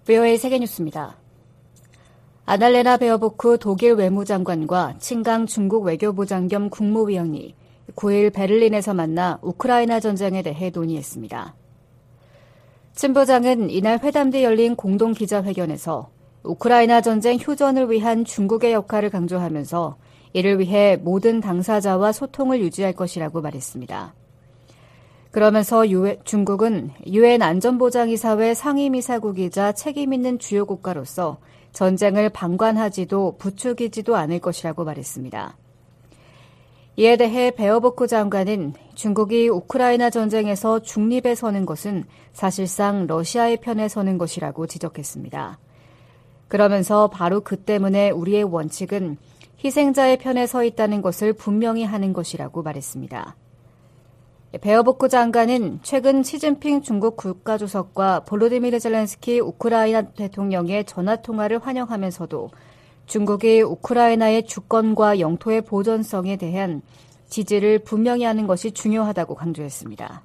VOA 세계뉴스입니다. 아날레나 베어보크 독일 외무장관과 칭강 중국 외교부장 겸 국무위원이 9일 베를린에서 만나 우크라이나 전쟁에 대해 논의했습니다. 친 부장은 이날 회담 뒤 열린 공동 기자회견에서 우크라이나 전쟁 휴전을 위한 중국의 역할을 강조하면서 이를 위해 모든 당사자와 소통을 유지할 것이라고 말했습니다. 그러면서 중국은 유엔 안전보장이사회 상임이사국이자 책임 있는 주요 국가로서 전쟁을 방관하지도 부추기지도 않을 것이라고 말했습니다. 이에 대해 베어보크 장관은 중국이 우크라이나 전쟁에서 중립에 서는 것은 사실상 러시아의 편에 서는 것이라고 지적했습니다. 그러면서 바로 그 때문에 우리의 원칙은 희생자의 편에 서 있다는 것을 분명히 하는 것이라고 말했습니다. 베어보크 장관은 최근 시진핑 중국 국가주석과 볼로디미르 젤렌스키 우크라이나 대통령의 전화통화를 환영하면서도 중국이 우크라이나의 주권과 영토의 보존성에 대한 지지를 분명히 하는 것이 중요하다고 강조했습니다.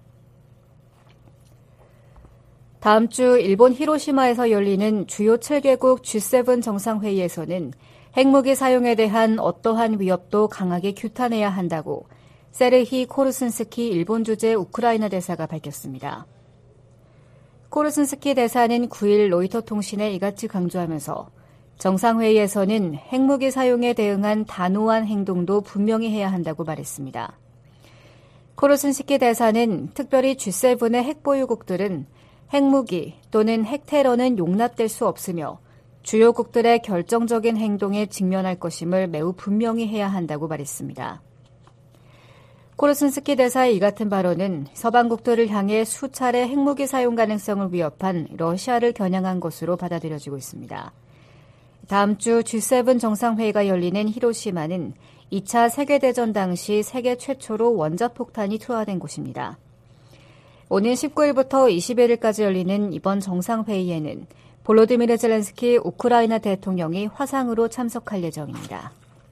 다음 주 일본 히로시마에서 열리는 주요 7개국 G7 정상회의에서는 핵무기 사용에 대한 어떠한 위협도 강하게 규탄해야 한다고 세르히 코르슨스키 일본 주재 우크라이나 대사가 밝혔습니다. 코르슨스키 대사는 9일 로이터 통신에 이같이 강조하면서 정상회의에서는 핵무기 사용에 대응한 단호한 행동도 분명히 해야 한다고 말했습니다. 코르슨스키 대사는 특별히 G7의 핵보유국들은 핵무기 또는 핵테러는 용납될 수 없으며 주요국들의 결정적인 행동에 직면할 것임을 매우 분명히 해야 한다고 말했습니다. 코르슨스키 대사의 이 같은 발언은 서방국들을 향해 수차례 핵무기 사용 가능성을 위협한 러시아를 겨냥한 것으로 받아들여지고 있습니다. 다음 주 G7 정상회의가 열리는 히로시마는 2차 세계대전 당시 세계 최초로 원자폭탄이 투하된 곳입니다. 오는 19일부터 21일까지 열리는 이번 정상회의에는 볼로디미르 젤렌스키 우크라이나 대통령이 화상으로 참석할 예정입니다.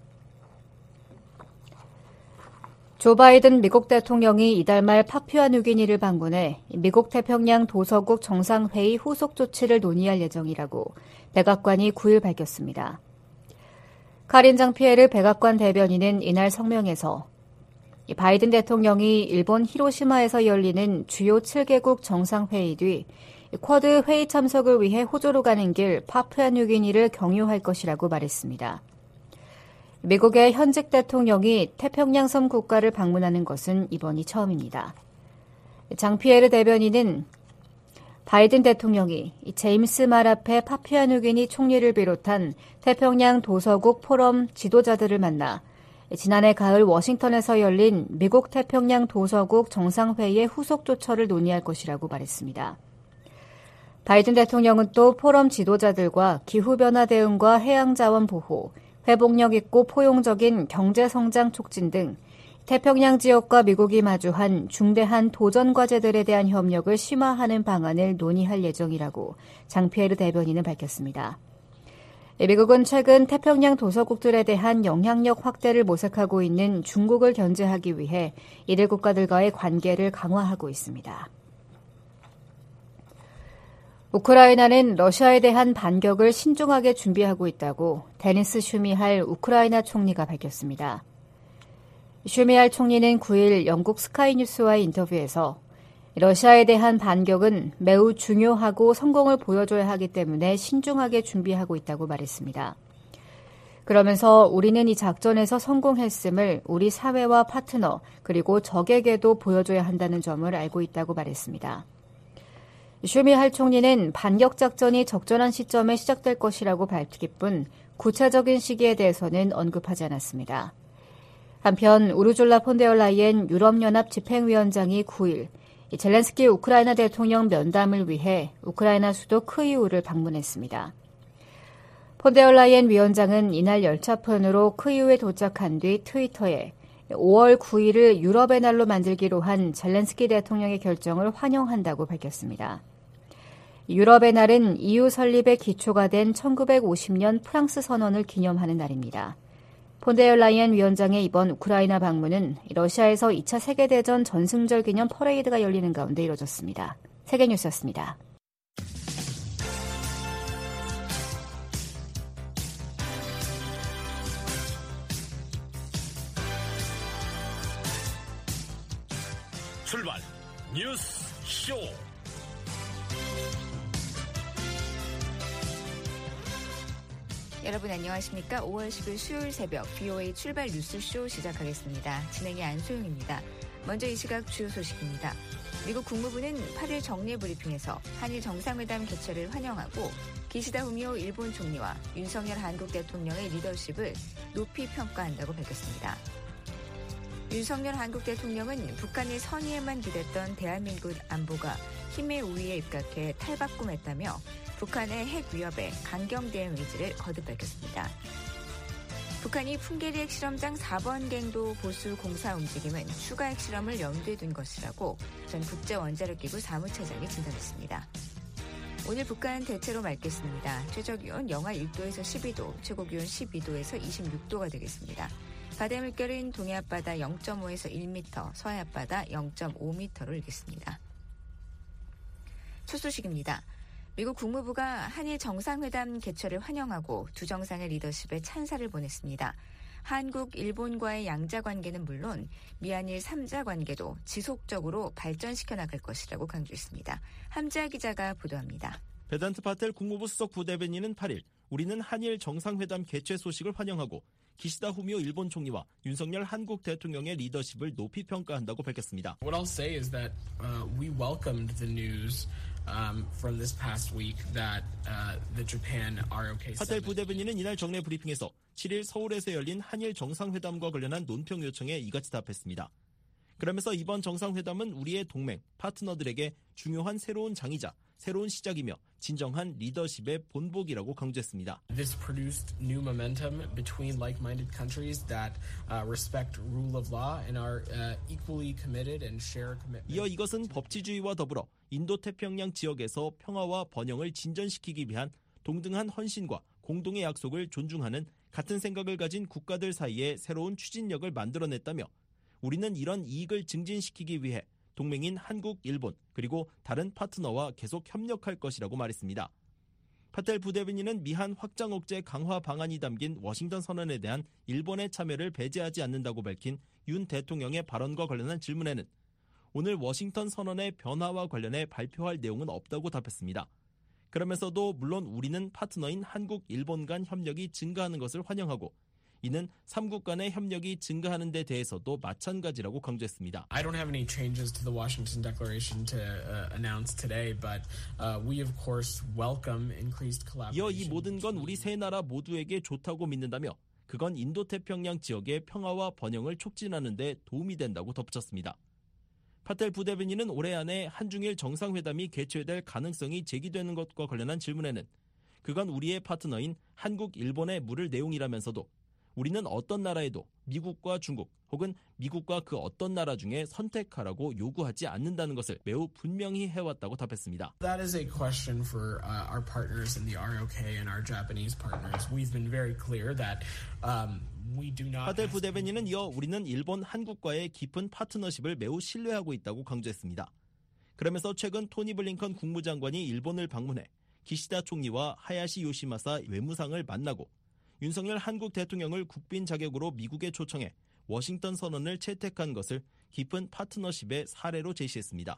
조 바이든 미국 대통령이 이달 말 파푸아뉴기니를 방문해 미국 태평양 도서국 정상회의 후속 조치를 논의할 예정이라고 백악관이 9일 밝혔습니다. 카린 장피에르 백악관 대변인은 이날 성명에서 바이든 대통령이 일본 히로시마에서 열리는 주요 7개국 정상회의 뒤 쿼드 회의 참석을 위해 호주로 가는 길 파푸아뉴기니를 경유할 것이라고 말했습니다. 미국의 현직 대통령이 태평양 섬 국가를 방문하는 것은 이번이 처음입니다. 장피에르 대변인은 바이든 대통령이 제임스 마라페 파푸아뉴기니 총리를 비롯한 태평양 도서국 포럼 지도자들을 만나 지난해 가을 워싱턴에서 열린 미국 태평양 도서국 정상회의의 후속 조처를 논의할 것이라고 말했습니다. 바이든 대통령은 또 포럼 지도자들과 기후변화 대응과 해양자원 보호, 회복력 있고 포용적인 경제성장 촉진 등 태평양 지역과 미국이 마주한 중대한 도전 과제들에 대한 협력을 심화하는 방안을 논의할 예정이라고 장피에르 대변인은 밝혔습니다. 미국은 최근 태평양 도서국들에 대한 영향력 확대를 모색하고 있는 중국을 견제하기 위해 이들 국가들과의 관계를 강화하고 있습니다. 우크라이나는 러시아에 대한 반격을 신중하게 준비하고 있다고 데니스 슈미할 우크라이나 총리가 밝혔습니다. 슈미할 총리는 9일 영국 스카이뉴스와의 인터뷰에서 러시아에 대한 반격은 매우 중요하고 성공을 보여줘야 하기 때문에 신중하게 준비하고 있다고 말했습니다. 그러면서 우리는 이 작전에서 성공했음을 우리 사회와 파트너 그리고 적에게도 보여줘야 한다는 점을 알고 있다고 말했습니다. 슈미할 총리는 반격 작전이 적절한 시점에 시작될 것이라고 밝힐 뿐 구체적인 시기에 대해서는 언급하지 않았습니다. 한편 우르줄라 폰데얼라이엔 유럽연합 집행위원장이 9일 젤렌스키 우크라이나 대통령 면담을 위해 우크라이나 수도 크이우를 방문했습니다. 폰데얼라이엔 위원장은 이날 열차편으로 크이우에 도착한 뒤 트위터에 5월 9일을 유럽의 날로 만들기로 한 젤렌스키 대통령의 결정을 환영한다고 밝혔습니다. 유럽의 날은 EU 설립의 기초가 된 1950년 프랑스 선언을 기념하는 날입니다. 폰데얼라이엔 위원장의 이번 우크라이나 방문은 러시아에서 2차 세계대전 전승절 기념 퍼레이드가 열리는 가운데 이뤄졌습니다. 세계뉴스였습니다. 출발 뉴스 쇼. 여러분 안녕하십니까? 5월 10일 수요일 새벽 BOA 출발 뉴스쇼 시작하겠습니다. 진행의 안소영입니다. 먼저 이 시각 주요 소식입니다. 미국 국무부는 8일 정례 브리핑에서 한일 정상회담 개최를 환영하고 기시다 후미오 일본 총리와 윤석열 한국 대통령의 리더십을 높이 평가한다고 밝혔습니다. 윤석열 한국 대통령은 북한의 선의에만 기댔던 대한민국 안보가 힘의 우위에 입각해 탈바꿈했다며 북한의 핵 위협에 강경 대응 의지를 거듭 밝혔습니다. 북한이 풍계리 핵실험장 4번 갱도 보수 공사 움직임은 추가 핵실험을 염두에 둔 것이라고 전 국제원자력기구 사무차장이 진단했습니다. 오늘 북한 대체로 맑겠습니다. 최저기온 영하 1도에서 12도, 최고기온 12도에서 26도가 되겠습니다. 바다의 물결은 동해 앞바다 0.5에서 1m, 서해 앞바다 0.5m로 일겠습니다. 첫 소식입니다. 미국 국무부가 한일 정상회담 개최를 환영하고 두 정상의 리더십에 찬사를 보냈습니다. 한국, 일본과의 양자 관계는 물론 미한일 3자 관계도 지속적으로 발전시켜 나갈 것이라고 강조했습니다. 함지아 기자가 보도합니다. 베단트 파텔 국무부 수석 부대변인은 8일 우리는 한일 정상회담 개최 소식을 환영하고 기시다 후미오 일본 총리와 윤석열 한국 대통령의 리더십을 높이 평가한다고 밝혔습니다. What I'll say is that we welcomed the news from this past week that the Japan ROK 파텔 부대변인은 이날 정례 브리핑에서 7일 서울에서 열린 한일 정상회담과 관련한 논평 요청에 이같이 답했습니다. 그러면서 이번 정상회담은 우리의 동맹, 파트너들에게 중요한 새로운 장이자 새로운 시작이며 진정한 리더십의 본보기라고 강조했습니다. This produced new momentum between like-minded countries that respect rule of law and are equally committed and share commitment. 이어 이것은 법치주의와 더불어 인도태평양 지역에서 평화와 번영을 진전시키기 위한 동등한 헌신과 공동의 약속을 존중하는 같은 생각을 가진 국가들 사이에 새로운 추진력을 만들어냈다며 우리는 이런 이익을 증진시키기 위해 동맹인 한국, 일본 그리고 다른 파트너와 계속 협력할 것이라고 말했습니다. 파텔 부대변인은 미한 확장 억제 강화 방안이 담긴 워싱턴 선언에 대한 일본의 참여를 배제하지 않는다고 밝힌 윤 대통령의 발언과 관련한 질문에는 오늘 워싱턴 선언의 변화와 관련해 발표할 내용은 없다고 답했습니다. 그러면서도 물론 우리는 파트너인 한국, 일본 간 협력이 증가하는 것을 환영하고 이는 3국 간의 협력이 증가하는 데 대해서도 마찬가지라고 강조했습니다. I don't have any changes to the Washington Declaration to announce today, but we of course welcome increased collaboration. 이어 이 모든 건 우리 세 나라 모두에게 좋다고 믿는다며 그건 인도태평양 지역의 평화와 번영을 촉진하는 데 도움이 된다고 덧붙였습니다. 파텔 부대변인은 올해 안에 한중일 정상회담이 개최될 가능성이 제기되는 것과 관련한 질문에는 그건 우리의 파트너인 한국, 일본에 물을 내용이라면서도 우리는 어떤 나라에도 미국과 중국 혹은 미국과 그 어떤 나라 중에 선택하라고 요구하지 않는다는 것을 매우 분명히 해왔다고 답했습니다. That is a question for our partners in the ROK and our Japanese partners. We've been very clear that we do not. 파텔 부대변인은 이어 우리는 일본, 한국과의 깊은 파트너십을 매우 신뢰하고 있다고 강조했습니다. 그러면서 최근 토니 블링컨 국무장관이 일본을 방문해 기시다 총리와 하야시 요시마사 외무상을 만나고 윤석열 한국 대통령을 국빈 자격으로 미국에 초청해 워싱턴 선언을 채택한 것을 깊은 파트너십의 사례로 제시했습니다.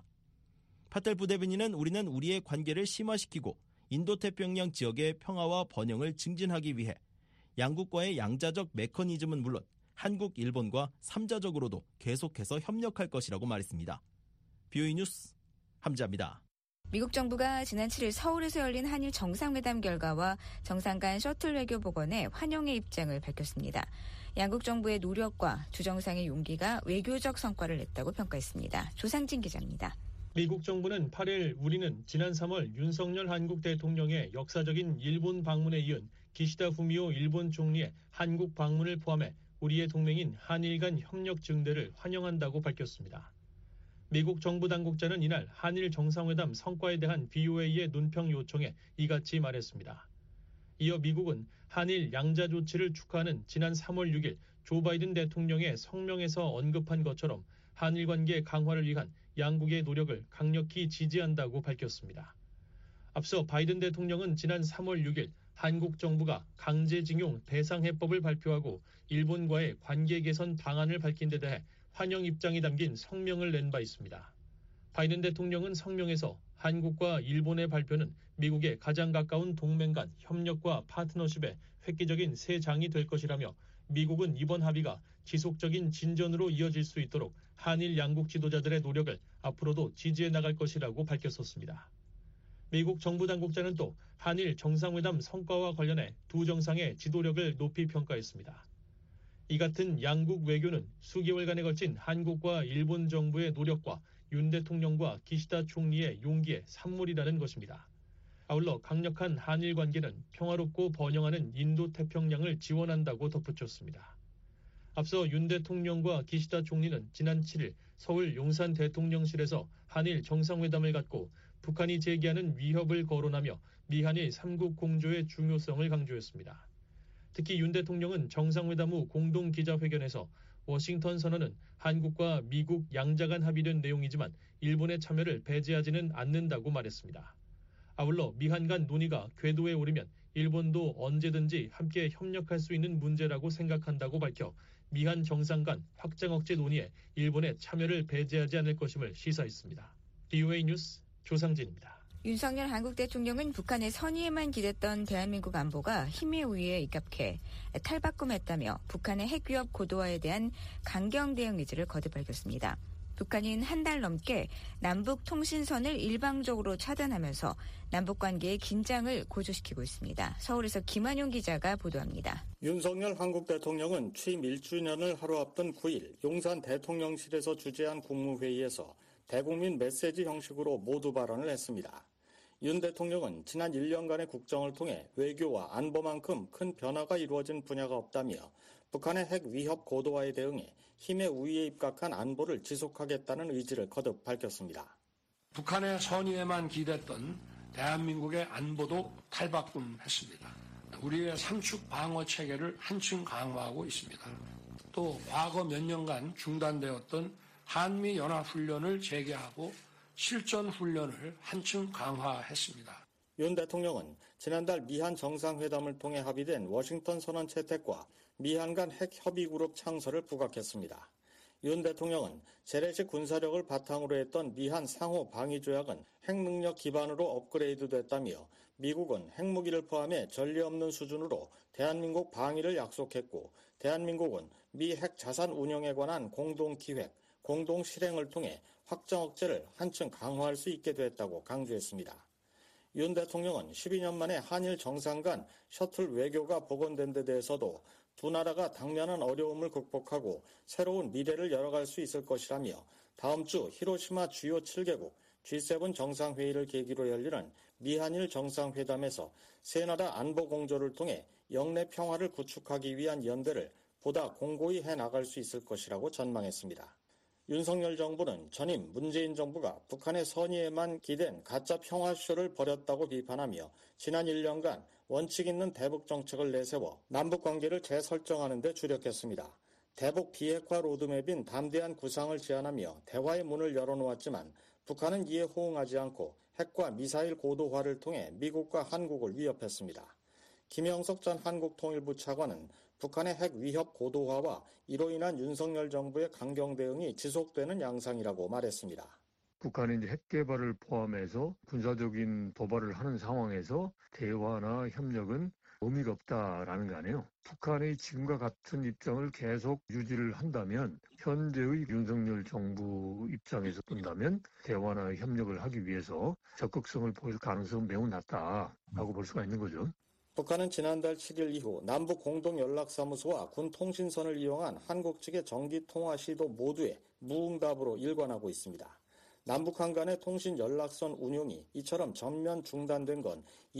파텔 부대변인은 우리는 우리의 관계를 심화시키고 인도태평양 지역의 평화와 번영을 증진하기 위해 양국과의 양자적 메커니즘은 물론 한국, 일본과 3자적으로도 계속해서 협력할 것이라고 말했습니다. BOE 뉴스 함지아입니다. 미국 정부가 지난 7일 서울에서 열린 한일 정상회담 결과와 정상 간 셔틀 외교 복원에 환영의 입장을 밝혔습니다. 양국 정부의 노력과 두 정상의 용기가 외교적 성과를 냈다고 평가했습니다. 조상진 기자입니다. 미국 정부는 8일 우리는 지난 3월 윤석열 한국 대통령의 역사적인 일본 방문에 이은 기시다 후미오 일본 총리의 한국 방문을 포함해 우리의 동맹인 한일 간 협력 증대를 환영한다고 밝혔습니다. 미국 정부 당국자는 이날 한일 정상회담 성과에 대한 BOA의 논평 요청에 이같이 말했습니다. 이어 미국은 한일 양자 조치를 축하하는 지난 3월 6일 조 바이든 대통령의 성명에서 언급한 것처럼 한일 관계 강화를 위한 양국의 노력을 강력히 지지한다고 밝혔습니다. 앞서 바이든 대통령은 지난 3월 6일 한국 정부가 강제징용 배상해법을 발표하고 일본과의 관계 개선 방안을 밝힌 데 대해 환영 입장이 담긴 성명을 낸 바 있습니다. 바이든 대통령은 성명에서 한국과 일본의 발표는 미국의 가장 가까운 동맹 간 협력과 파트너십의 획기적인 새 장이 될 것이라며 미국은 이번 합의가 지속적인 진전으로 이어질 수 있도록 한일 양국 지도자들의 노력을 앞으로도 지지해 나갈 것이라고 밝혔었습니다. 미국 정부 당국자는 또 한일 정상회담 성과와 관련해 두 정상의 지도력을 높이 평가했습니다. 이 같은 양국 외교는 수개월간에 걸친 한국과 일본 정부의 노력과 윤 대통령과 기시다 총리의 용기의 산물이라는 것입니다. 아울러 강력한 한일 관계는 평화롭고 번영하는 인도태평양을 지원한다고 덧붙였습니다. 앞서 윤 대통령과 기시다 총리는 지난 7일 서울 용산 대통령실에서 한일 정상회담을 갖고 북한이 제기하는 위협을 거론하며 미한일 3국 공조의 중요성을 강조했습니다. 특히 윤 대통령은 정상회담 후 공동 기자회견에서 워싱턴 선언은 한국과 미국 양자 간 합의된 내용이지만 일본의 참여를 배제하지는 않는다고 말했습니다. 아울러 미한 간 논의가 궤도에 오르면 일본도 언제든지 함께 협력할 수 있는 문제라고 생각한다고 밝혀 미한 정상 간 확장 억제 논의에 일본의 참여를 배제하지 않을 것임을 시사했습니다. BOA 뉴스 조상진입니다. 윤석열 한국 대통령은 북한의 선의에만 기댔던 대한민국 안보가 힘의 우위에 입각해 탈바꿈했다며 북한의 핵위협 고도화에 대한 강경 대응 의지를 거듭 밝혔습니다. 북한은 한 달 넘게 남북 통신선을 일방적으로 차단하면서 남북관계의 긴장을 고조시키고 있습니다. 서울에서 김한용 기자가 보도합니다. 윤석열 한국 대통령은 취임 1주년을 하루 앞둔 9일 용산 대통령실에서 주재한 국무회의에서 대국민 메시지 형식으로 모두 발언을 했습니다. 윤 대통령은 지난 1년간의 국정을 통해 외교와 안보만큼 큰 변화가 이루어진 분야가 없다며 북한의 핵 위협 고도화에 대응해 힘의 우위에 입각한 안보를 지속하겠다는 의지를 거듭 밝혔습니다. 북한의 선의에만 기댔던 대한민국의 안보도 탈바꿈했습니다. 우리의 삼축 방어 체계를 한층 강화하고 있습니다. 또 과거 몇 년간 중단되었던 한미 연합훈련을 재개하고 실전 훈련을 한층 강화했습니다. 윤 대통령은 지난달 미한 정상회담을 통해 합의된 워싱턴 선언 채택과 미한 간 핵 협의그룹 창설을 부각했습니다. 윤 대통령은 재래식 군사력을 바탕으로 했던 미한 상호 방위 조약은 핵능력 기반으로 업그레이드됐다며 미국은 핵무기를 포함해 전례 없는 수준으로 대한민국 방위를 약속했고 대한민국은 미 핵 자산 운영에 관한 공동 기획, 공동 실행을 통해 확장 억제를 한층 강화할 수 있게 됐다고 강조했습니다. 윤 대통령은 12년 만에 한일 정상 간 셔틀 외교가 복원된 데 대해서도 두 나라가 당면한 어려움을 극복하고 새로운 미래를 열어갈 수 있을 것이라며 다음 주 히로시마 주요 7개국 G7 정상회의를 계기로 열리는 미한일 정상회담에서 세 나라 안보 공조를 통해 영내 평화를 구축하기 위한 연대를 보다 공고히 해나갈 수 있을 것이라고 전망했습니다. 윤석열 정부는 전임 문재인 정부가 북한의 선의에만 기댄 가짜 평화쇼를 벌였다고 비판하며 지난 1년간 원칙 있는 대북 정책을 내세워 남북 관계를 재설정하는 데 주력했습니다. 대북 비핵화 로드맵인 담대한 구상을 제안하며 대화의 문을 열어놓았지만 북한은 이에 호응하지 않고 핵과 미사일 고도화를 통해 미국과 한국을 위협했습니다. 김영석 전 한국통일부 차관은 북한의 핵 위협 고도화와 이로 인한 윤석열 정부의 강경 대응이 지속되는 양상이라고 말했습니다. 북한이 이제 핵 개발을 포함해서 군사적인 도발을 하는 상황에서 대화나 협력은 의미가 없다라는 거 아니에요. 북한의 지금과 같은 입장을 계속 유지를 한다면 현재의 윤석열 정부 입장에서 본다면 대화나 협력을 하기 위해서 적극성을 보일 가능성은 매우 낮다라고 볼 수가 있는 거죠. 북한은 지난달 7일 이후 남북 공동연락사무소와 군 통신선을 이용한 한국 측의 정기통화 시도 모두에 무응답으로 일관하고 있습니다. 남북한 간의 통신 연락선 운용이 이처럼 전면 중단된 건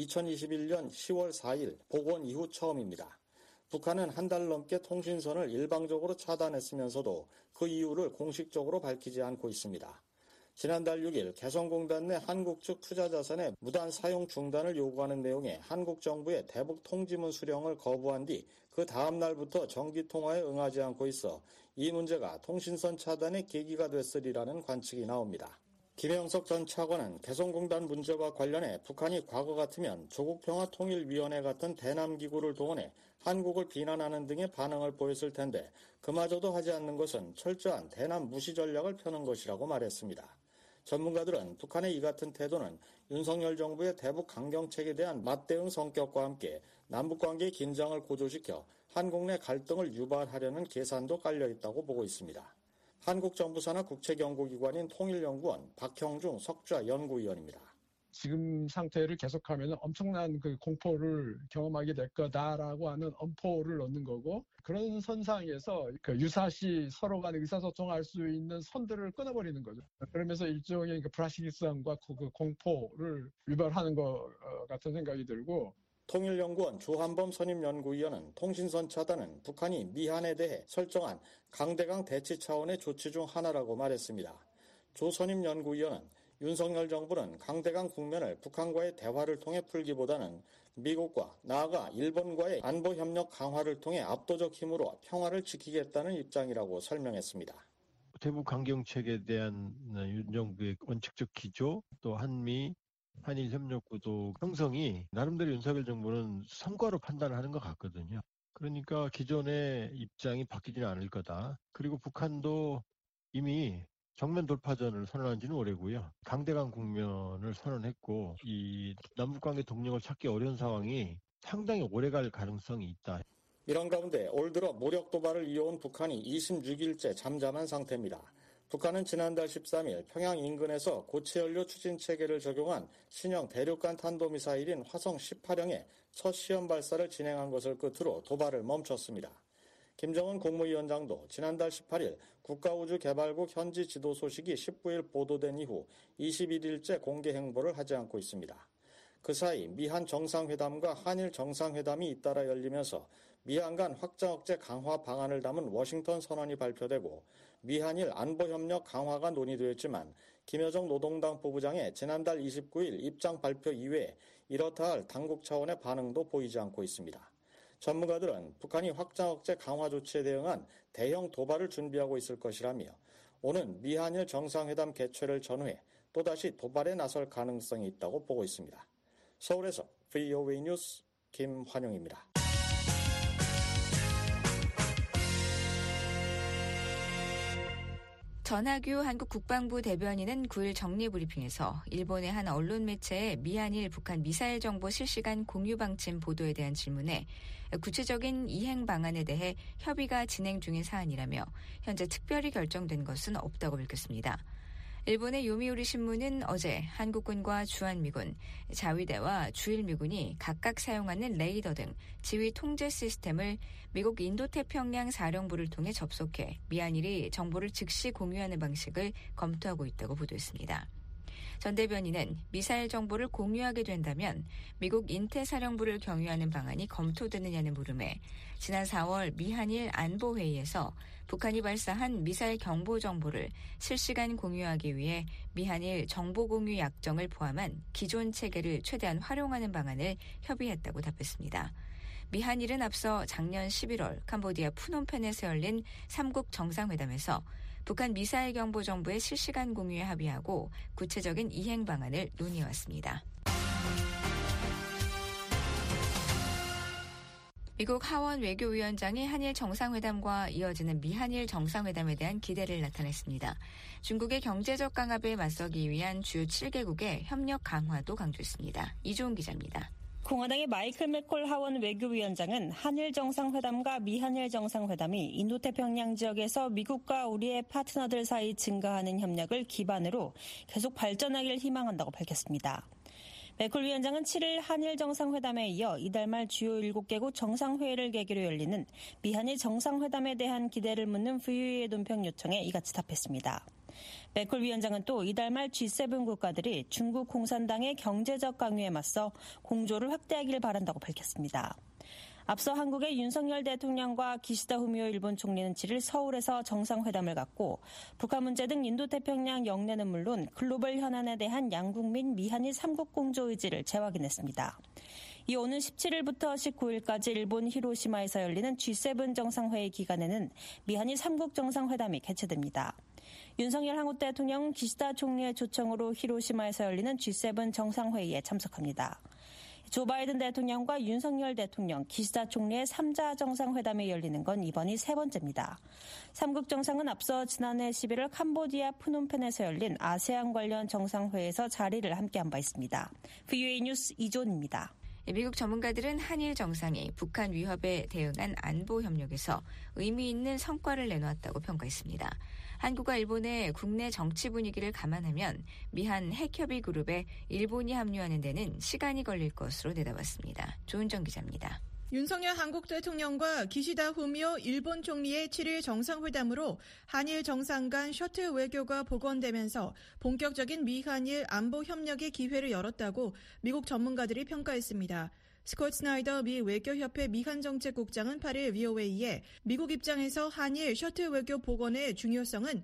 2021년 10월 4일 복원 이후 처음입니다. 북한은 한 달 넘게 통신선을 일방적으로 차단했으면서도 그 이유를 공식적으로 밝히지 않고 있습니다. 지난달 6일 개성공단 내 한국 측 투자자산의 무단 사용 중단을 요구하는 내용의 한국 정부의 대북 통지문 수령을 거부한 뒤 그 다음 날부터 정기통화에 응하지 않고 있어 이 문제가 통신선 차단의 계기가 됐으리라는 관측이 나옵니다. 김영석 전 차관은 개성공단 문제와 관련해 북한이 과거 같으면 조국평화통일위원회 같은 대남기구를 동원해 한국을 비난하는 등의 반응을 보였을 텐데 그마저도 하지 않는 것은 철저한 대남 무시 전략을 펴는 것이라고 말했습니다. 전문가들은 북한의 이 같은 태도는 윤석열 정부의 대북 강경책에 대한 맞대응 성격과 함께 남북관계의 긴장을 고조시켜 한국 내 갈등을 유발하려는 계산도 깔려있다고 보고 있습니다. 한국정부산하 국책연구기관인 통일연구원 박형중 석좌 연구위원입니다. 지금 상태를 계속하면 엄청난 그 공포를 경험하게 될 거다라고 하는 엄포를 넣는 거고, 그런 선상에서 유사시 서로 간에 의사소통할 수 있는 선들을 끊어버리는 거죠. 그러면서 일종의 불확실성과 그 공포를 유발하는 것 같은 생각이 들고, 통일연구원 주한범 선임연구위원은 통신선 차단은 북한이 미한에 대해 설정한 강대강 대치 차원의 조치 중 하나라고 말했습니다. 조 선임연구위원은 윤석열 정부는 강대강 국면을 북한과의 대화를 통해 풀기보다는 미국과 나아가 일본과의 안보협력 강화를 통해 압도적 힘으로 평화를 지키겠다는 입장이라고 설명했습니다. 대북 강경책에 대한 윤 정부의 원칙적 기조, 또 한일 협력 구도 형성이 나름대로 윤석열 정부는 성과로 판단을 하는 것 같거든요. 그러니까 기존의 입장이 바뀌지는 않을 거다. 그리고 북한도 이미 정면 돌파전을 선언한 지는 오래고요. 강대강 국면을 선언했고 이 남북관계 동력을 찾기 어려운 상황이 상당히 오래갈 가능성이 있다. 이런 가운데 올 들어 무력 도발을 이어온 북한이 26일째 잠잠한 상태입니다. 북한은 지난달 13일 평양 인근에서 고체연료 추진 체계를 적용한 신형 대륙간 탄도미사일인 화성 18형의 첫 시험 발사를 진행한 것을 끝으로 도발을 멈췄습니다. 김정은 국무위원장도 지난달 18일 국가우주개발국 현지 지도 소식이 19일 보도된 이후 21일째 공개 행보를 하지 않고 있습니다. 그 사이 미한 정상회담과 한일 정상회담이 잇따라 열리면서 미한 간 확장 억제 강화 방안을 담은 워싱턴 선언이 발표되고 미한일 안보협력 강화가 논의되었지만 김여정 노동당 부부장의 지난달 29일 입장 발표 이외에 이렇다 할 당국 차원의 반응도 보이지 않고 있습니다. 전문가들은 북한이 확장 억제 강화 조치에 대응한 대형 도발을 준비하고 있을 것이라며 오는 미한일 정상회담 개최를 전후해 또다시 도발에 나설 가능성이 있다고 보고 있습니다. 서울에서 VOA 뉴스 김환용입니다. 전하규 한국 국방부 대변인은 9일 정례브리핑에서 일본의 한 언론 매체의 미한일 북한 미사일 정보 실시간 공유 방침 보도에 대한 질문에 구체적인 이행 방안에 대해 협의가 진행 중인 사안이라며 현재 특별히 결정된 것은 없다고 밝혔습니다. 일본의 요미우리 신문은 어제 한국군과 주한미군, 자위대와 주일미군이 각각 사용하는 레이더 등 지휘 통제 시스템을 미국 인도태평양 사령부를 통해 접속해 미한일이 정보를 즉시 공유하는 방식을 검토하고 있다고 보도했습니다. 전 대변인은 미사일 정보를 공유하게 된다면 미국 인태사령부를 경유하는 방안이 검토되느냐는 물음에 지난 4월 미한일 안보회의에서 북한이 발사한 미사일 경보 정보를 실시간 공유하기 위해 미한일 정보공유 약정을 포함한 기존 체계를 최대한 활용하는 방안을 협의했다고 답했습니다. 미한일은 앞서 작년 11월 캄보디아 푸놈펜에서 열린 3국 정상회담에서 북한 미사일 경보 정보의 실시간 공유에 합의하고 구체적인 이행 방안을 논의해왔습니다. 미국 하원 외교위원장이 한일 정상회담과 이어지는 미한일 정상회담에 대한 기대를 나타냈습니다. 중국의 경제적 강압에 맞서기 위한 주요 7개국의 협력 강화도 강조했습니다. 이종훈 기자입니다. 공화당의 마이클 맥콜 하원 외교위원장은 한일 정상회담과 미한일 정상회담이 인도태평양 지역에서 미국과 우리의 파트너들 사이 증가하는 협력을 기반으로 계속 발전하길 희망한다고 밝혔습니다. 맥콜 위원장은 7일 한일 정상회담에 이어 이달 말 주요 7개국 정상회의를 계기로 열리는 미한일 정상회담에 대한 기대를 묻는 VOA의 논평 요청에 이같이 답했습니다. 맥콜 위원장은 또 이달 말 G7 국가들이 중국 공산당의 경제적 강요에 맞서 공조를 확대하기를 바란다고 밝혔습니다. 앞서 한국의 윤석열 대통령과 기시다 후미오 일본 총리는 7일 서울에서 정상회담을 갖고 북한 문제 등 인도태평양 영내는 물론 글로벌 현안에 대한 양국 및 미한일 3국 공조 의지를 재확인했습니다. 이 오는 17일부터 19일까지 일본 히로시마에서 열리는 G7 정상회의 기간에는 미한일 3국 정상회담이 개최됩니다. 윤석열 한국 대통령 기시다 총리의 초청으로 히로시마에서 열리는 G7 정상회의에 참석합니다. 조 바이든 대통령과 윤석열 대통령, 기시다 총리의 3자 정상회담이 열리는 건 이번이 세 번째입니다. 3국 정상은 앞서 지난해 11월 캄보디아 프놈펜에서 열린 아세안 관련 정상회의에서 자리를 함께한 바 있습니다. VOA 뉴스 이존입니다. 미국 전문가들은 한일 정상이 북한 위협에 대응한 안보 협력에서 의미 있는 성과를 내놓았다고 평가했습니다. 한국과 일본의 국내 정치 분위기를 감안하면 미한 핵협의 그룹에 일본이 합류하는 데는 시간이 걸릴 것으로 내다봤습니다. 조은정 기자입니다. 윤석열 한국 대통령과 기시다 후미오 일본 총리의 7일 정상회담으로 한일 정상 간 셔틀 외교가 복원되면서 본격적인 미한일 안보 협력의 기회를 열었다고 미국 전문가들이 평가했습니다. 스콧 스나이더 미 외교협회 미한정책국장은 8일 VOA에 미국 입장에서 한일 셔틀 외교 복원의 중요성은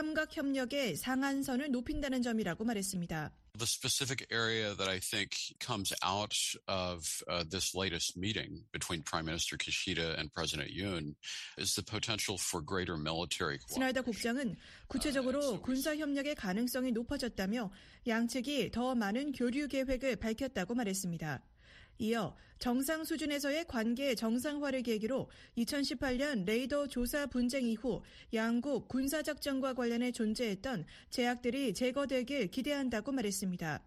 삼각협력의 상한선을 높인다는 점이라고 말했습니다. The specific area that I think comes out of this latest meeting between Prime Minister Kishida and President Yoon is the potential for greater military cooperation. 스나이더 국장은 구체적으로 군사협력의 가능성이 높아졌다며 양측이 더 많은 교류 계획을 밝혔다고 말했습니다. 이어 정상 수준에서의 관계 정상화를 계기로 2018년 레이더 조사 분쟁 이후 양국 군사작전과 관련해 존재했던 제약들이 제거되길 기대한다고 말했습니다.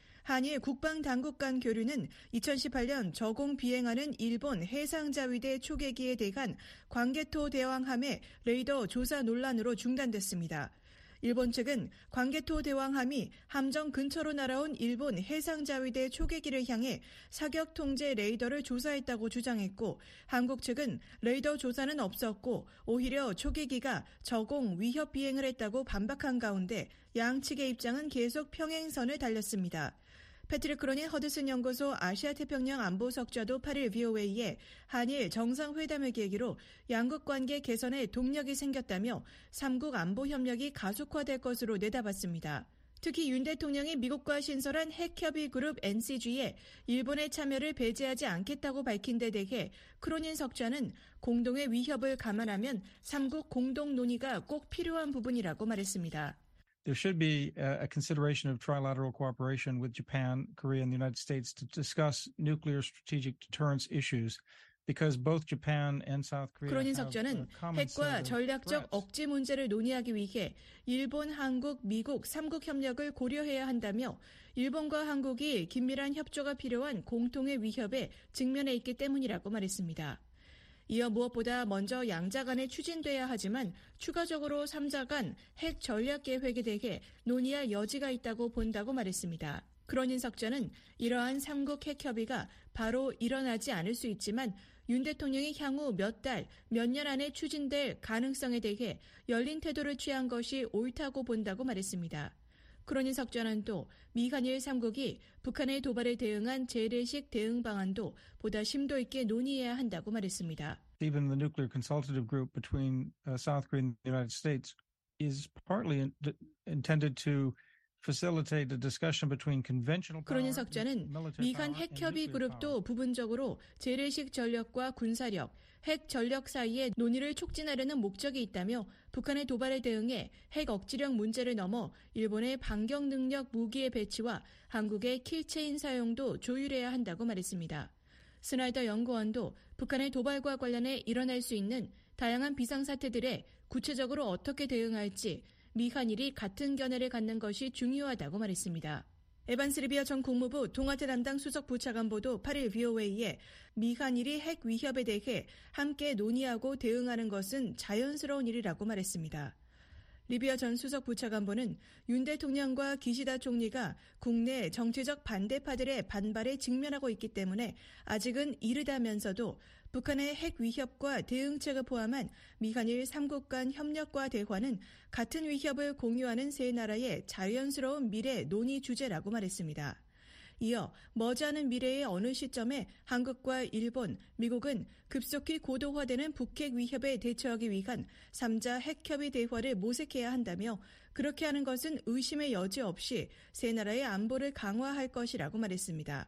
한일 국방당국 간 교류는 2018년 저공 비행하는 일본 해상자위대 초계기에 대한 광개토 대왕함의 레이더 조사 논란으로 중단됐습니다. 일본 측은 광개토 대왕함이 함정 근처로 날아온 일본 해상자위대 초계기를 향해 사격 통제 레이더를 조사했다고 주장했고 한국 측은 레이더 조사는 없었고 오히려 초계기가 저공 위협 비행을 했다고 반박한 가운데 양측의 입장은 계속 평행선을 달렸습니다. 패트릭 크로닌 허드슨 연구소 아시아태평양 안보석좌도 8일 VOA에 한일 정상회담을 계기로 양국 관계 개선에 동력이 생겼다며 3국 안보협력이 가속화될 것으로 내다봤습니다. 특히 윤 대통령이 미국과 신설한 핵협의 그룹 NCG에 일본의 참여를 배제하지 않겠다고 밝힌 데 대해 크로닌 석좌는 공동의 위협을 감안하면 3국 공동 논의가 꼭 필요한 부분이라고 말했습니다. There should be a consideration of trilateral cooperation with Japan, Korea, and the United States to discuss nuclear strategic deterrence issues. Because both Japan and South Korea 크로닌 석좌는 핵과 전략적 억제 문제를 논의하기 위해 일본, 한국, 미국 3국 협력을 고려해야 한다며 일본과 한국이 긴밀한 협조가 필요한 공통의 위협에 직면해 있기 때문이라고 말했습니다. 이어 무엇보다 먼저 양자 간에 추진돼야 하지만 추가적으로 3자 간 핵 전략 계획에 대해 논의할 여지가 있다고 본다고 말했습니다. 크로닌 석좌는 이러한 3국 핵 협의가 바로 일어나지 않을 수 있지만 윤 대통령이 향후 몇 달, 몇 년 안에 추진될 가능성에 대해 열린 태도를 취한 것이 옳다고 본다고 말했습니다. 크로닌 석좌는 또 미한일 3국이 북한의 도발에 대응한 재래식 대응 방안도 보다 심도 있게 논의해야 한다고 말했습니다. Even the nuclear consultative group between South Korea and the United States is partly intended to facilitate the discussion between conventional power. 크로닌 석좌는 미한 핵협의 그룹도 부분적으로 재래식 전력과 군사력, 핵 전력 사이의 논의를 촉진하려는 목적이 있다며 북한의 도발에 대응해 핵 억지력 문제를 넘어 일본의 반격 능력 무기의 배치와 한국의 킬체인 사용도 조율해야 한다고 말했습니다. 스나이더 연구원도 북한의 도발과 관련해 일어날 수 있는 다양한 비상사태들에 구체적으로 어떻게 대응할지 미한일이 같은 견해를 갖는 것이 중요하다고 말했습니다. 에반스 리비어 전 국무부 동아태 담당 수석 부차관보도 8일 VOA에 미한일이 핵 위협에 대해 함께 논의하고 대응하는 것은 자연스러운 일이라고 말했습니다. 리비어 전 수석 부차관보는 윤 대통령과 기시다 총리가 국내 정치적 반대파들의 반발에 직면하고 있기 때문에 아직은 이르다면서도 북한의 핵 위협과 대응책을 포함한 미한일 3국 간 협력과 대화는 같은 위협을 공유하는 세 나라의 자연스러운 미래 논의 주제라고 말했습니다. 이어 머지않은 미래의 어느 시점에 한국과 일본, 미국은 급속히 고도화되는 북핵 위협에 대처하기 위한 3자 핵협의 대화를 모색해야 한다며 그렇게 하는 것은 의심의 여지 없이 세 나라의 안보를 강화할 것이라고 말했습니다.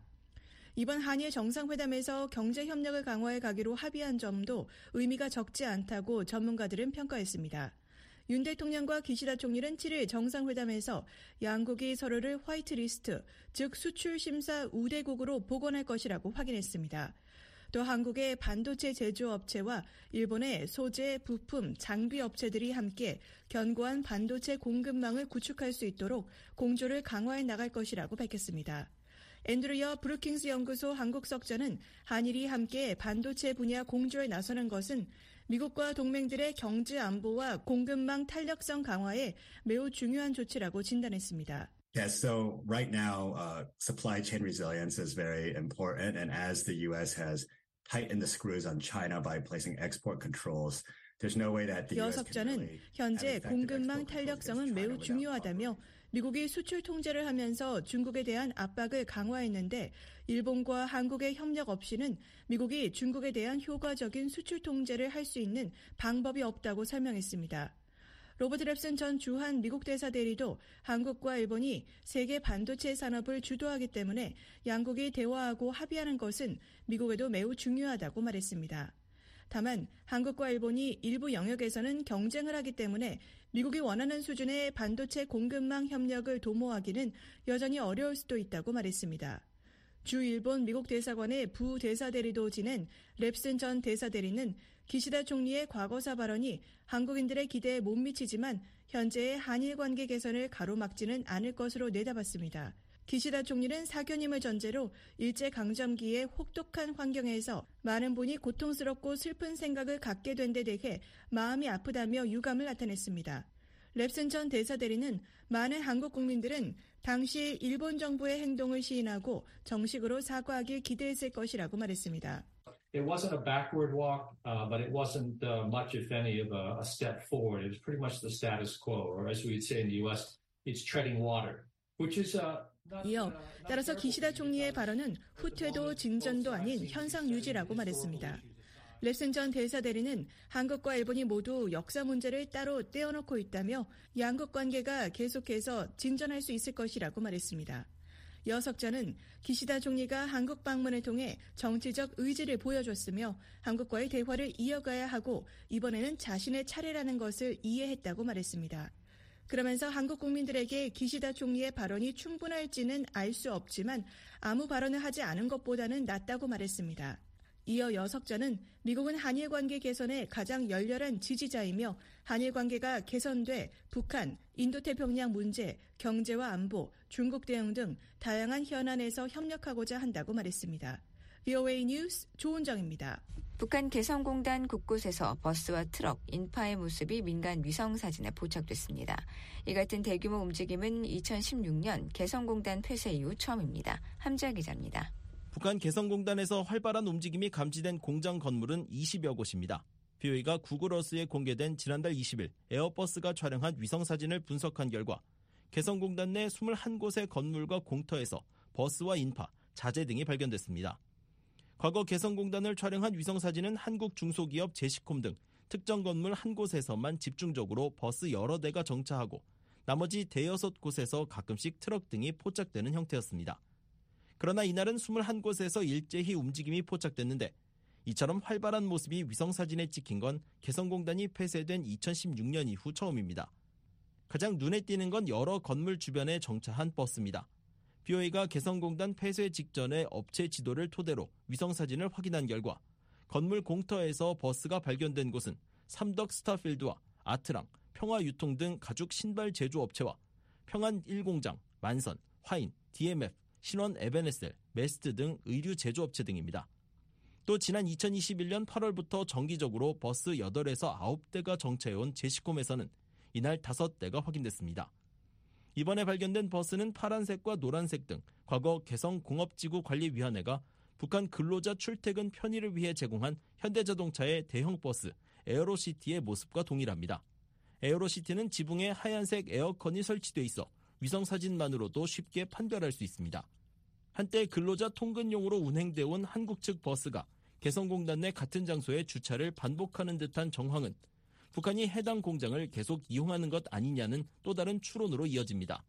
이번 한일 정상회담에서 경제협력을 강화해 가기로 합의한 점도 의미가 적지 않다고 전문가들은 평가했습니다. 윤 대통령과 기시다 총리는 7일 정상회담에서 양국이 서로를 화이트리스트, 즉 수출 심사 우대국으로 복원할 것이라고 확인했습니다. 또 한국의 반도체 제조업체와 일본의 소재, 부품, 장비 업체들이 함께 견고한 반도체 공급망을 구축할 수 있도록 공조를 강화해 나갈 것이라고 밝혔습니다. 앤드류 여 브루킹스 연구소 한국석자는 한일이 함께 반도체 분야 공조에 나서는 것은 미국과 동맹들의 경제 안보와 공급망 탄력성 강화에 매우 중요한 조치라고 진단했습니다. Yes, so right now, supply chain resilience is very important, and as the U.S. has tightened the screws on China by placing export controls, there's no way that the U.S. can really 현재 공급망 탄력성은 매우 중요하다며 미국이 수출 통제를 하면서 중국에 대한 압박을 강화했는데 일본과 한국의 협력 없이는 미국이 중국에 대한 효과적인 수출 통제를 할 수 있는 방법이 없다고 설명했습니다. 로버트 랩슨 전 주한 미국 대사 대리도 한국과 일본이 세계 반도체 산업을 주도하기 때문에 양국이 대화하고 합의하는 것은 미국에도 매우 중요하다고 말했습니다. 다만 한국과 일본이 일부 영역에서는 경쟁을 하기 때문에 미국이 원하는 수준의 반도체 공급망 협력을 도모하기는 여전히 어려울 수도 있다고 말했습니다. 주 일본 미국 대사관의 부대사 대리도 지낸 랩슨 전 대사 대리는 기시다 총리의 과거사 발언이 한국인들의 기대에 못 미치지만 현재의 한일 관계 개선을 가로막지는 않을 것으로 내다봤습니다. 기시다 총리는 사견임을 전제로 일제강점기의 혹독한 환경에서 많은 분이 고통스럽고 슬픈 생각을 갖게 된 데 대해 마음이 아프다며 유감을 나타냈습니다. 랩슨 전 대사 대리는 많은 한국 국민들은 당시 일본 정부의 행동을 시인하고 정식으로 사과하길 기대했을 것이라고 말했습니다. It wasn't a backward walk, but it wasn't much, if any, of a step forward. It was pretty much the status quo, or as we'd say in the U.S., it's treading water, which is 이어 따라서 기시다 총리의 발언은 후퇴도 진전도 아닌 현상 유지라고 말했습니다. 랩슨 전 대사 대리는 한국과 일본이 모두 역사 문제를 따로 떼어놓고 있다며 양국 관계가 계속해서 진전할 수 있을 것이라고 말했습니다. 여석자는 기시다 총리가 한국 방문을 통해 정치적 의지를 보여줬으며 한국과의 대화를 이어가야 하고 이번에는 자신의 차례라는 것을 이해했다고 말했습니다. 그러면서 한국 국민들에게 기시다 총리의 발언이 충분할지는 알 수 없지만 아무 발언을 하지 않은 것보다는 낫다고 말했습니다. 이어 여석자는 미국은 한일 관계 개선에 가장 열렬한 지지자이며 한일 관계가 개선돼 북한, 인도태평양 문제, 경제와 안보, 중국 대응 등 다양한 현안에서 협력하고자 한다고 말했습니다. VOA 뉴스 조은정입니다. 북한 개성공단 곳곳에서 버스와 트럭, 인파의 모습이 민간 위성사진에 포착됐습니다. 이 같은 대규모 움직임은 2016년 개성공단 폐쇄 이후 처음입니다. 함자 기자입니다. 북한 개성공단에서 활발한 움직임이 감지된 공장 건물은 20여 곳입니다. BOA가 구글어스에 공개된 지난달 20일 에어버스가 촬영한 위성사진을 분석한 결과 개성공단 내 21곳의 건물과 공터에서 버스와 인파, 자재 등이 발견됐습니다. 과거 개성공단을 촬영한 위성사진은 한국 중소기업 제시콤 등 특정 건물 한 곳에서만 집중적으로 버스 여러 대가 정차하고 나머지 대여섯 곳에서 가끔씩 트럭 등이 포착되는 형태였습니다. 그러나 이날은 21곳에서 일제히 움직임이 포착됐는데 이처럼 활발한 모습이 위성사진에 찍힌 건 개성공단이 폐쇄된 2016년 이후 처음입니다. 가장 눈에 띄는 건 여러 건물 주변에 정차한 버스입니다. BOA가 개성공단 폐쇄 직전의 업체 지도를 토대로 위성사진을 확인한 결과 건물 공터에서 버스가 발견된 곳은 삼덕 스타필드와 아트랑, 평화유통 등 가죽 신발 제조업체와 평안 1공장, 만선, 화인, DMF, 신원 에베네셀, 메스트 등 의류 제조업체 등입니다. 또 지난 2021년 8월부터 정기적으로 버스 8에서 9대가 정차해온 제시콤에서는 이날 5대가 확인됐습니다. 이번에 발견된 버스는 파란색과 노란색 등 과거 개성공업지구관리위원회가 북한 근로자 출퇴근 편의를 위해 제공한 현대자동차의 대형 버스 에어로시티의 모습과 동일합니다. 에어로시티는 지붕에 하얀색 에어컨이 설치돼 있어 위성사진만으로도 쉽게 판별할 수 있습니다. 한때 근로자 통근용으로 운행되어 온 한국 측 버스가 개성공단 내 같은 장소에 주차를 반복하는 듯한 정황은 북한이 해당 공장을 계속 이용하는 것 아니냐는 또 다른 추론으로 이어집니다.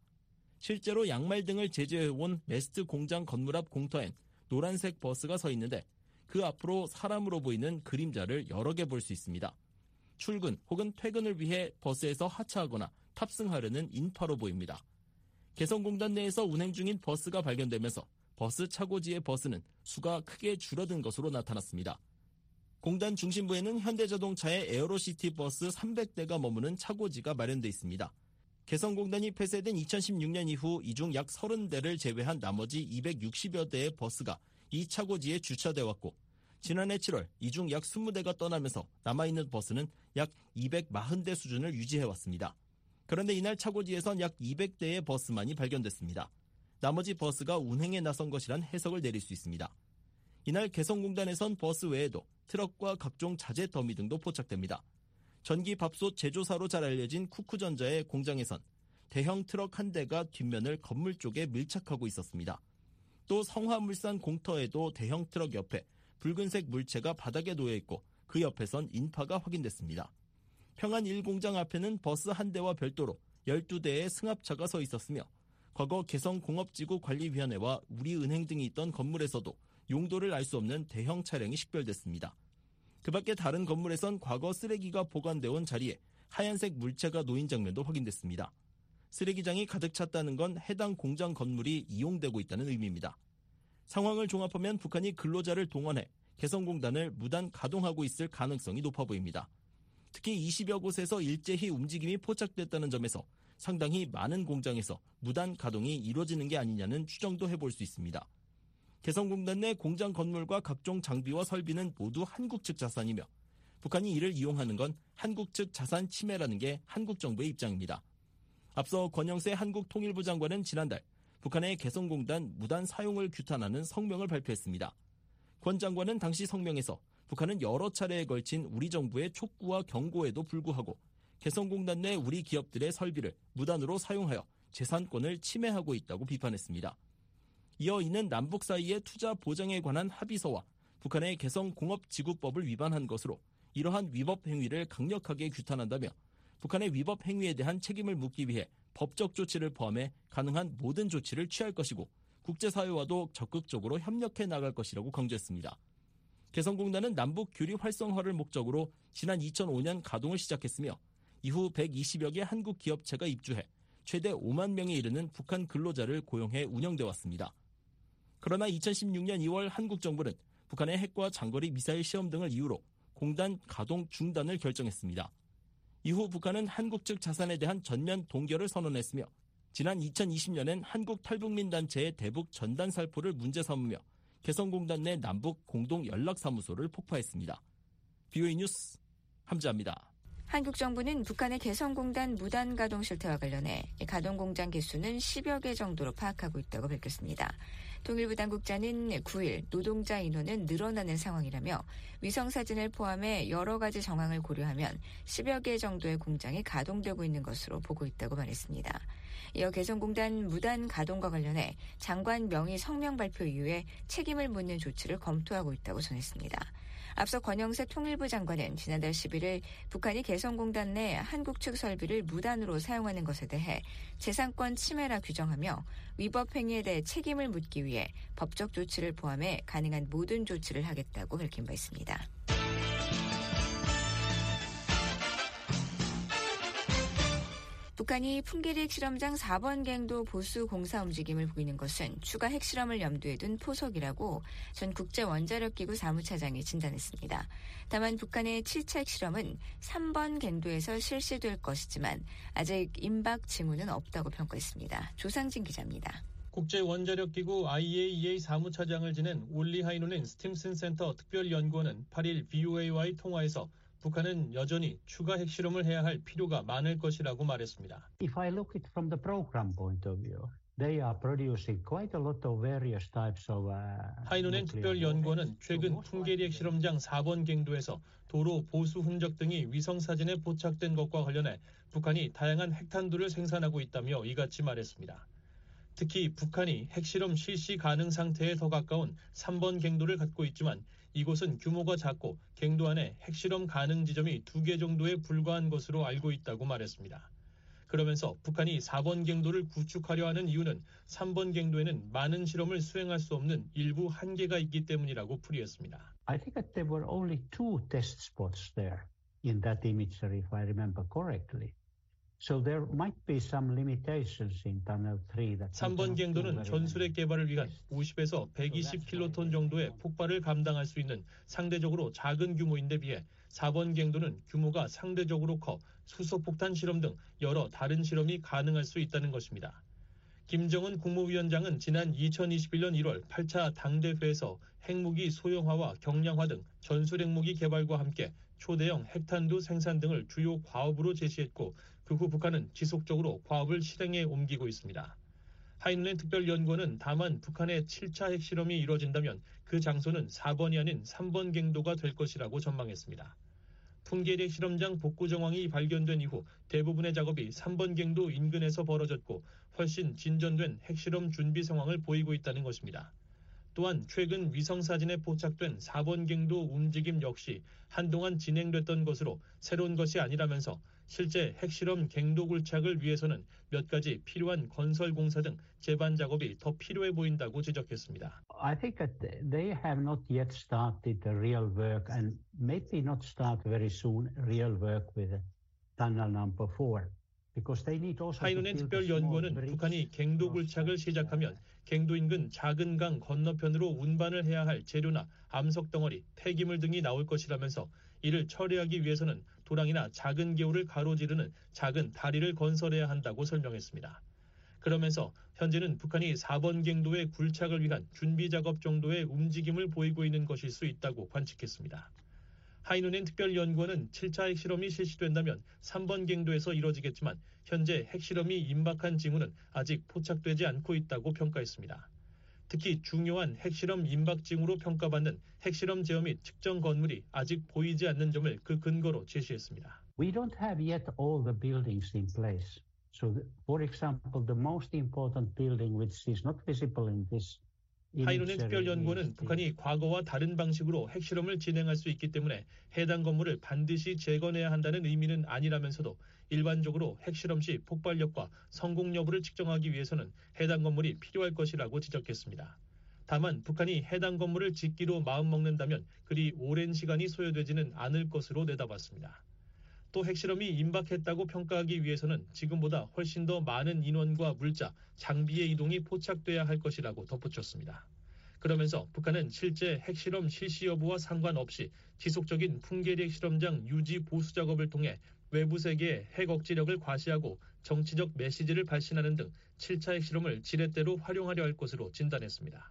실제로 양말 등을 제조해온 메스트 공장 건물 앞 공터엔 노란색 버스가 서 있는데 그 앞으로 사람으로 보이는 그림자를 여러 개 볼 수 있습니다. 출근 혹은 퇴근을 위해 버스에서 하차하거나 탑승하려는 인파로 보입니다. 개성공단 내에서 운행 중인 버스가 발견되면서 버스 차고지의 버스는 수가 크게 줄어든 것으로 나타났습니다. 공단 중심부에는 현대자동차의 에어로시티 버스 300대가 머무는 차고지가 마련돼 있습니다. 개성공단이 폐쇄된 2016년 이후 이 중 약 30대를 제외한 나머지 260여 대의 버스가 이 차고지에 주차돼 왔고 지난해 7월 이 중 약 20대가 떠나면서 남아있는 버스는 약 240대 수준을 유지해왔습니다. 그런데 이날 차고지에선 약 200대의 버스만이 발견됐습니다. 나머지 버스가 운행에 나선 것이란 해석을 내릴 수 있습니다. 이날 개성공단에선 버스 외에도 트럭과 각종 자재 더미 등도 포착됩니다. 전기밥솥 제조사로 잘 알려진 쿠쿠전자의 공장에선 대형 트럭 한 대가 뒷면을 건물 쪽에 밀착하고 있었습니다. 또 성화물산 공터에도 대형 트럭 옆에 붉은색 물체가 바닥에 놓여있고 그 옆에선 인파가 확인됐습니다. 평안 1공장 앞에는 버스 한 대와 별도로 12대의 승합차가 서 있었으며 과거 개성공업지구관리위원회와 우리은행 등이 있던 건물에서도 용도를 알 수 없는 대형 차량이 식별됐습니다. 그 밖에 다른 건물에선 과거 쓰레기가 보관되어 온 자리에 하얀색 물체가 놓인 장면도 확인됐습니다. 쓰레기장이 가득 찼다는 건 해당 공장 건물이 이용되고 있다는 의미입니다. 상황을 종합하면 북한이 근로자를 동원해 개성공단을 무단 가동하고 있을 가능성이 높아 보입니다. 특히 20여 곳에서 일제히 움직임이 포착됐다는 점에서 상당히 많은 공장에서 무단 가동이 이루어지는 게 아니냐는 추정도 해볼 수 있습니다. 개성공단 내 공장 건물과 각종 장비와 설비는 모두 한국 측 자산이며 북한이 이를 이용하는 건 한국 측 자산 침해라는 게 한국 정부의 입장입니다. 앞서 권영세 한국통일부 장관은 지난달 북한의 개성공단 무단 사용을 규탄하는 성명을 발표했습니다. 권 장관은 당시 성명에서 북한은 여러 차례에 걸친 우리 정부의 촉구와 경고에도 불구하고 개성공단 내 우리 기업들의 설비를 무단으로 사용하여 재산권을 침해하고 있다고 비판했습니다. 이어 이는 남북 사이의 투자 보장에 관한 합의서와 북한의 개성공업지구법을 위반한 것으로 이러한 위법 행위를 강력하게 규탄한다며 북한의 위법 행위에 대한 책임을 묻기 위해 법적 조치를 포함해 가능한 모든 조치를 취할 것이고 국제사회와도 적극적으로 협력해 나갈 것이라고 강조했습니다. 개성공단은 남북 교류 활성화를 목적으로 지난 2005년 가동을 시작했으며 이후 120여 개 한국 기업체가 입주해 최대 5만 명에 이르는 북한 근로자를 고용해 운영돼 왔습니다. 그러나 2016년 2월 한국 정부는 북한의 핵과 장거리 미사일 시험 등을 이유로 공단 가동 중단을 결정했습니다. 이후 북한은 한국 측 자산에 대한 전면 동결을 선언했으며 지난 2020년엔 한국 탈북민 단체의 대북 전단 살포를 문제 삼으며 개성공단 내 남북 공동 연락사무소를 폭파했습니다. BOA 뉴스 함지아입니다. 한국 정부는 북한의 개성공단 무단 가동 실태와 관련해 가동 공장 개수는 10여 개 정도로 파악하고 있다고 밝혔습니다. 통일부 당국자는 9일 노동자 인원은 늘어나는 상황이라며 위성사진을 포함해 여러 가지 정황을 고려하면 10여 개 정도의 공장이 가동되고 있는 것으로 보고 있다고 말했습니다. 이어 개성공단 무단 가동과 관련해 장관 명의 성명 발표 이후에 책임을 묻는 조치를 검토하고 있다고 전했습니다. 앞서 권영세 통일부 장관은 지난달 11일 북한이 개성공단 내 한국 측 설비를 무단으로 사용하는 것에 대해 재산권 침해라 규정하며 위법 행위에 대해 책임을 묻기 위해 법적 조치를 포함해 가능한 모든 조치를 하겠다고 밝힌 바 있습니다. 북한이 풍계리 핵실험장 4번 갱도 보수 공사 움직임을 보이는 것은 추가 핵실험을 염두에 둔 포석이라고 전 국제원자력기구 사무차장이 진단했습니다. 다만 북한의 7차 핵실험은 3번 갱도에서 실시될 것이지만 아직 임박 징후는 없다고 평가했습니다. 조상진 기자입니다. 국제원자력기구 IAEA 사무차장을 지낸 올리 하이노넨 스팀슨 센터 특별연구원은 8일 BOA와의 통화에서 북한은 여전히 추가 핵실험을 해야 할 필요가 많을 것이라고 말했습니다. If I look it from the program point of view, they are producing quite a lot of various types of 하이노넨 특별연구원은 최근 풍계리 핵실험장 4번 갱도에서 도로 보수 흔적 등이 위성사진에 포착된 것과 관련해 북한이 다양한 핵탄두를 생산하고 있다며 이같이 말했습니다. 특히 북한이 핵실험 실시 가능 상태에 더 가까운 3번 갱도를 갖고 있지만 이곳은 규모가 작고 갱도 안에 핵실험 가능 지점이 2개 정도에 불과한 것으로 알고 있다고 말했습니다. 그러면서 북한이 4번 갱도를 구축하려 하는 이유는 3번 갱도에는 많은 실험을 수행할 수 없는 일부 한계가 있기 때문이라고 풀이했습니다. I think that there were only 2 test spots there. in that imagery, if I remember correctly. So there might be some limitations in Tunnel 3. 3번 갱도는 전술핵 개발을 위한 50에서 120킬로톤 정도의 폭발을 감당할 수 있는 상대적으로 작은 규모인데 비해 4번 갱도는 규모가 상대적으로 커 수소폭탄 실험 등 여러 다른 실험이 가능할 수 있다는 것입니다. 김정은 국무위원장은 지난 2021년 1월 8차 당대회에서 핵무기 소형화와 경량화 등 전술핵무기 개발과 함께 초대형 핵탄두 생산 등을 주요 과업으로 제시했고 그 후 북한은 지속적으로 과업을 실행에 옮기고 있습니다. 하이눈의 특별연구원은 다만 북한의 7차 핵실험이 이뤄진다면 그 장소는 4번이 아닌 3번 갱도가 될 것이라고 전망했습니다. 풍계리 실험장 복구 정황이 발견된 이후 대부분의 작업이 3번 갱도 인근에서 벌어졌고 훨씬 진전된 핵실험 준비 상황을 보이고 있다는 것입니다. 또한 최근 위성사진에 포착된 4번 갱도 움직임 역시 한동안 진행됐던 것으로 새로운 것이 아니라면서 실제 핵실험 갱도 굴착을 위해서는 몇 가지 필요한 건설 공사 등 제반 작업이 더 필요해 보인다고 지적했습니다. I think that they have not yet started the real work and maybe not start very soon real work with tunnel number 4. 하이눈의 특별연구원은 북한이 갱도 굴착을 시작하면 갱도 인근 작은 강 건너편으로 운반을 해야 할 재료나 암석 덩어리, 폐기물 등이 나올 것이라면서 이를 처리하기 위해서는 도랑이나 작은 개울을 가로지르는 작은 다리를 건설해야 한다고 설명했습니다. 그러면서 현재는 북한이 4번 갱도의 굴착을 위한 준비 작업 정도의 움직임을 보이고 있는 것일 수 있다고 관측했습니다. 하이눈의 특별연구원은 7차 핵실험이 실시된다면 3번 갱도에서 이뤄지겠지만 현재 핵실험이 임박한 징후는 아직 포착되지 않고 있다고 평가했습니다. 특히 중요한 핵실험 임박 징후로 평가받는 핵실험 제어 및 측정 건물이 아직 보이지 않는 점을 그 근거로 제시했습니다. We don't have yet all the buildings in place. So, for example, the most important building which is not visible in this 하이눈의 특별연구원은 북한이 과거와 다른 방식으로 핵실험을 진행할 수 있기 때문에 해당 건물을 반드시 재건해야 한다는 의미는 아니라면서도 일반적으로 핵실험 시 폭발력과 성공 여부를 측정하기 위해서는 해당 건물이 필요할 것이라고 지적했습니다. 다만 북한이 해당 건물을 짓기로 마음먹는다면 그리 오랜 시간이 소요되지는 않을 것으로 내다봤습니다. 또 핵실험이 임박했다고 평가하기 위해서는 지금보다 훨씬 더 많은 인원과 물자, 장비의 이동이 포착돼야 할 것이라고 덧붙였습니다. 그러면서 북한은 실제 핵실험 실시 여부와 상관없이 지속적인 풍계리 핵실험장 유지 보수 작업을 통해 외부 세계에 핵 억지력을 과시하고 정치적 메시지를 발신하는 등 7차 핵실험을 지렛대로 활용하려 할 것으로 진단했습니다.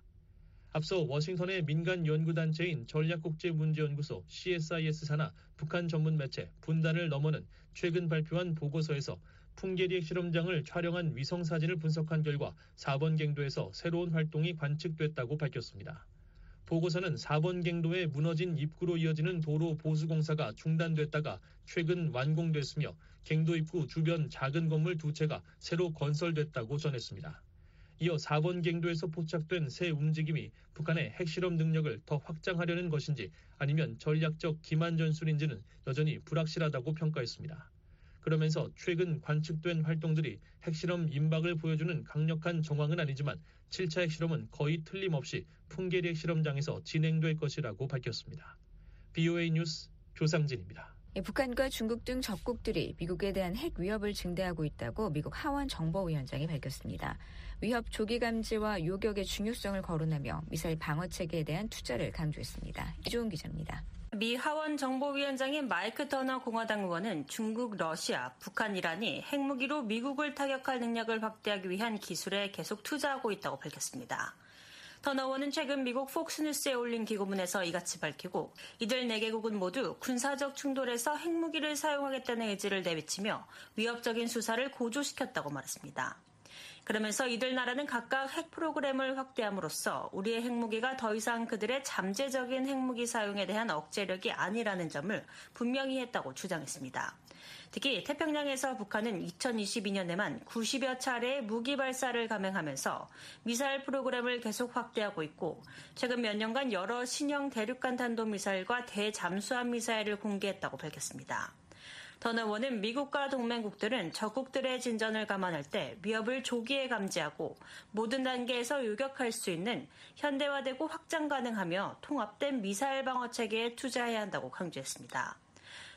앞서 워싱턴의 민간 연구단체인 전략국제문제연구소 CSIS 산하 북한 전문 매체 분단을 넘어는 최근 발표한 보고서에서 풍계리 핵실험장을 촬영한 위성사진을 분석한 결과 4번 갱도에서 새로운 활동이 관측됐다고 밝혔습니다. 보고서는 4번 갱도의 무너진 입구로 이어지는 도로 보수 공사가 중단됐다가 최근 완공됐으며 갱도 입구 주변 작은 건물 2채가 새로 건설됐다고 전했습니다. 이어 4번 갱도에서 포착된 새 움직임이 북한의 핵실험 능력을 더 확장하려는 것인지 아니면 전략적 기만 전술인지는 여전히 불확실하다고 평가했습니다. 그러면서 최근 관측된 활동들이 핵실험 임박을 보여주는 강력한 정황은 아니지만 7차 핵실험은 거의 틀림없이 풍계리 핵실험장에서 진행될 것이라고 밝혔습니다. BOA 뉴스 조상진입니다. 북한과 중국 등 적국들이 미국에 대한 핵 위협을 증대하고 있다고 미국 하원 정보위원장이 밝혔습니다. 위협 조기 감지와 요격의 중요성을 거론하며 미사일 방어 체계에 대한 투자를 강조했습니다. 이종훈 기자입니다. 미 하원 정보위원장인 마이크 터너 공화당 의원은 중국, 러시아, 북한, 이란이 핵무기로 미국을 타격할 능력을 확대하기 위한 기술에 계속 투자하고 있다고 밝혔습니다. 터너 의원은 최근 미국 폭스뉴스에 올린 기고문에서 이같이 밝히고 이들 4개국은 모두 군사적 충돌에서 핵무기를 사용하겠다는 의지를 내비치며 위협적인 수사를 고조시켰다고 말했습니다. 그러면서 이들 나라는 각각 핵 프로그램을 확대함으로써 우리의 핵무기가 더 이상 그들의 잠재적인 핵무기 사용에 대한 억제력이 아니라는 점을 분명히 했다고 주장했습니다. 특히 태평양에서 북한은 2022년에만 90여 차례의 무기 발사를 감행하면서 미사일 프로그램을 계속 확대하고 있고 최근 몇 년간 여러 신형 대륙간 탄도미사일과 대잠수함 미사일을 공개했다고 밝혔습니다. 터너 의원은 미국과 동맹국들은 적국들의 진전을 감안할 때 위협을 조기에 감지하고 모든 단계에서 요격할 수 있는 현대화되고 확장 가능하며 통합된 미사일 방어 체계에 투자해야 한다고 강조했습니다.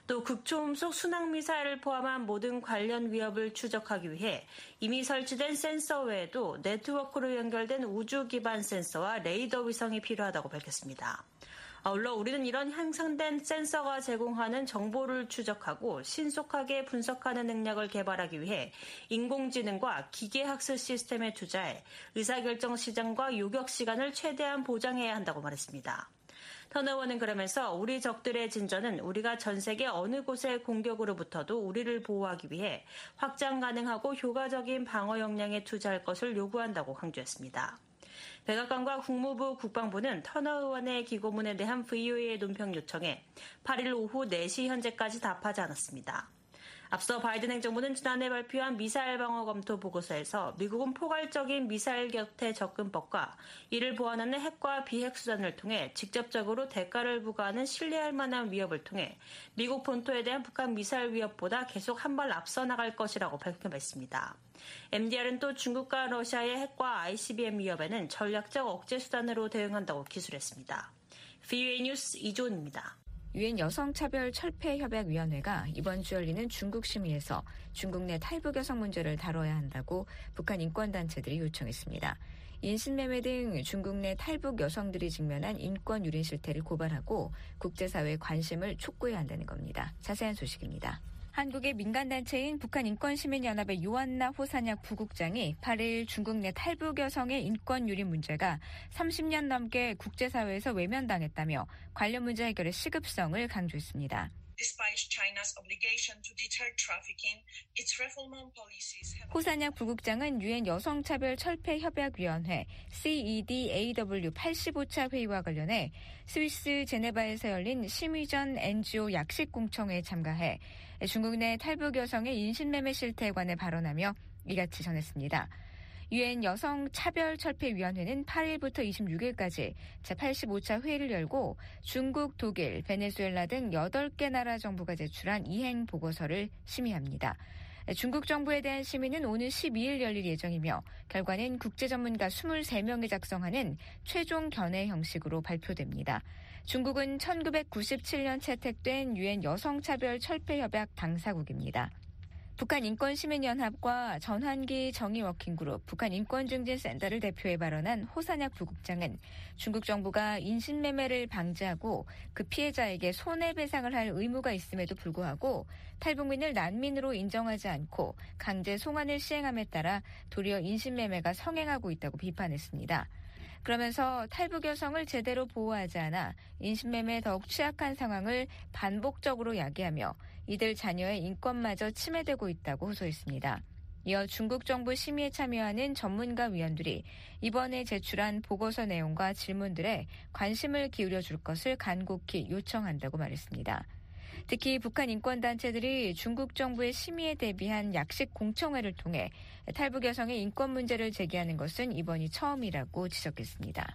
또 극초음속 순항미사일을 포함한 모든 관련 위협을 추적하기 위해 이미 설치된 센서 외에도 네트워크로 연결된 우주 기반 센서와 레이더 위성이 필요하다고 밝혔습니다. 아울러 우리는 이런 향상된 센서가 제공하는 정보를 추적하고 신속하게 분석하는 능력을 개발하기 위해 인공지능과 기계학습 시스템에 투자해 의사결정 시간과 요격 시간을 최대한 보장해야 한다고 말했습니다. 터너 의원은 그러면서 우리 적들의 진전은 우리가 전 세계 어느 곳의 공격으로부터도 우리를 보호하기 위해 확장 가능하고 효과적인 방어 역량에 투자할 것을 요구한다고 강조했습니다. 백악관과 국무부 국방부는 터너 의원의 기고문에 대한 VOA의 논평 요청에 8일 오후 4시 현재까지 답하지 않았습니다. 앞서 바이든 행정부는 지난해 발표한 미사일 방어 검토 보고서에서 미국은 포괄적인 미사일 격퇴 접근법과 이를 보완하는 핵과 비핵 수단을 통해 직접적으로 대가를 부과하는 신뢰할 만한 위협을 통해 미국 본토에 대한 북한 미사일 위협보다 계속 한 발 앞서 나갈 것이라고 밝혔습니다. MDR은 또 중국과 러시아의 핵과 ICBM 위협에는 전략적 억제 수단으로 대응한다고 기술했습니다. VOA 뉴스 이조은입니다. 유엔 여성차별철폐협약위원회가 이번 주 열리는 중국 심의에서 중국 내 탈북 여성 문제를 다뤄야 한다고 북한 인권단체들이 요청했습니다. 인신매매 등 중국 내 탈북 여성들이 직면한 인권 유린 실태를 고발하고 국제사회의 관심을 촉구해야 한다는 겁니다. 자세한 소식입니다. 한국의 민간단체인 북한인권시민연합의 요한나 호산약 부국장이 8일 중국 내 탈북 여성의 인권 유린 문제가 30년 넘게 국제사회에서 외면당했다며 관련 문제 해결의 시급성을 강조했습니다. 호산약 부국장은 유엔 여성차별철폐협약위원회 CEDAW 85차 회의와 관련해 스위스 제네바에서 열린 심의 전 NGO 약식공청회에 참가해 중국 내 탈북 여성의 인신매매 실태에 관해 발언하며 이같이 전했습니다. 유엔 여성차별철폐위원회는 8일부터 26일까지 제85차 회의를 열고 중국, 독일, 베네수엘라 등 8개 나라 정부가 제출한 이행 보고서를 심의합니다. 중국 정부에 대한 심의는 오는 12일 열릴 예정이며 결과는 국제전문가 23명이 작성하는 최종 견해 형식으로 발표됩니다. 중국은 1997년 채택된 유엔 여성차별철폐협약 당사국입니다. 북한인권시민연합과 전환기 정의워킹그룹 북한인권증진센터를 대표해 발언한 호산약 부국장은 중국 정부가 인신매매를 방지하고 그 피해자에게 손해배상을 할 의무가 있음에도 불구하고 탈북민을 난민으로 인정하지 않고 강제 송환을 시행함에 따라 도리어 인신매매가 성행하고 있다고 비판했습니다. 그러면서 탈북 여성을 제대로 보호하지 않아 인신매매에 더욱 취약한 상황을 반복적으로 야기하며 이들 자녀의 인권마저 침해되고 있다고 호소했습니다. 이어 중국 정부 심의에 참여하는 전문가 위원들이 이번에 제출한 보고서 내용과 질문들에 관심을 기울여 줄 것을 간곡히 요청한다고 말했습니다. 특히 북한 인권단체들이 중국 정부의 심의에 대비한 약식 공청회를 통해 탈북 여성의 인권 문제를 제기하는 것은 이번이 처음이라고 지적했습니다.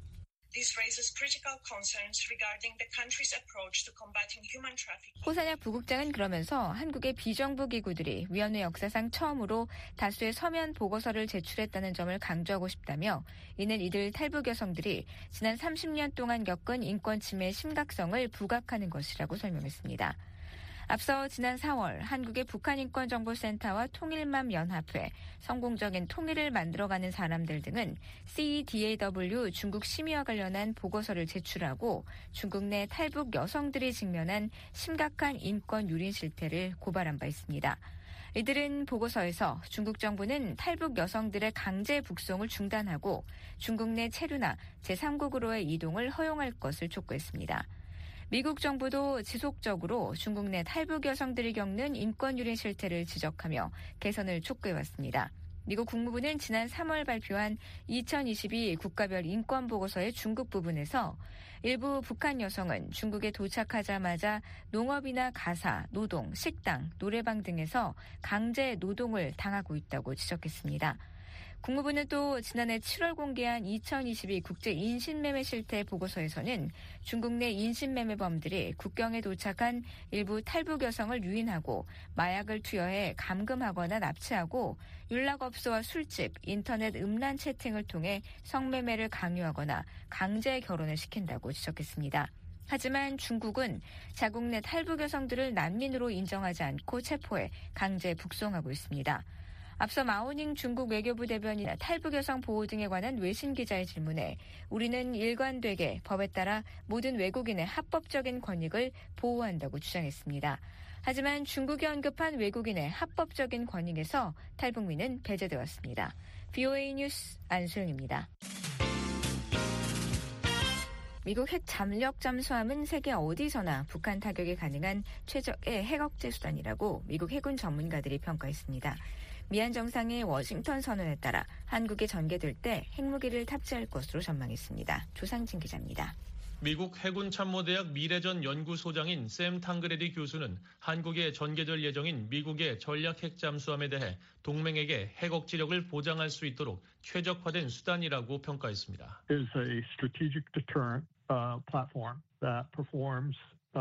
호산약 부국장은 그러면서 한국의 비정부 기구들이 위원회 역사상 처음으로 다수의 서면 보고서를 제출했다는 점을 강조하고 싶다며 이는 이들 탈북 여성들이 지난 30년 동안 겪은 인권 침해의 심각성을 부각하는 것이라고 설명했습니다. 앞서 지난 4월 한국의 북한인권정보센터와 통일맘연합회, 성공적인 통일을 만들어가는 사람들 등은 CEDAW 중국 심의와 관련한 보고서를 제출하고 중국 내 탈북 여성들이 직면한 심각한 인권 유린 실태를 고발한 바 있습니다. 이들은 보고서에서 중국 정부는 탈북 여성들의 강제 북송을 중단하고 중국 내 체류나 제3국으로의 이동을 허용할 것을 촉구했습니다. 미국 정부도 지속적으로 중국 내 탈북 여성들이 겪는 인권 유린 실태를 지적하며 개선을 촉구해왔습니다. 미국 국무부는 지난 3월 발표한 2022 국가별 인권 보고서의 중국 부분에서 일부 북한 여성은 중국에 도착하자마자 농업이나 가사, 노동, 식당, 노래방 등에서 강제 노동을 당하고 있다고 지적했습니다. 국무부는 또 지난해 7월 공개한 2022 국제 인신매매 실태 보고서에서는 중국 내 인신매매범들이 국경에 도착한 일부 탈북 여성을 유인하고 마약을 투여해 감금하거나 납치하고 윤락업소와 술집, 인터넷 음란 채팅을 통해 성매매를 강요하거나 강제 결혼을 시킨다고 지적했습니다. 하지만 중국은 자국 내 탈북 여성들을 난민으로 인정하지 않고 체포해 강제 북송하고 있습니다. 앞서 마오닝 중국 외교부 대변인 탈북 여성 보호 등에 관한 외신 기자의 질문에 우리는 일관되게 법에 따라 모든 외국인의 합법적인 권익을 보호한다고 주장했습니다. 하지만 중국이 언급한 외국인의 합법적인 권익에서 탈북민은 배제되었습니다. VOA 뉴스 안소영입니다. 미국 핵 잠력 잠수함은 세계 어디서나 북한 타격이 가능한 최적의 핵 억제 수단이라고 미국 해군 전문가들이 평가했습니다. 미한 정상의 워싱턴 선언에 따라 한국에 전개될 때 핵무기를 탑재할 것으로 전망했습니다. 조상진 기자입니다. 미국 해군참모대학 미래전 연구소장인 샘 탕그레디 교수는 한국에 전개될 예정인 미국의 전략 핵 잠수함에 대해 동맹에게 핵 억지력을 보장할 수 있도록 최적화된 수단이라고 평가했습니다. Is a strategic deterrent platform that performs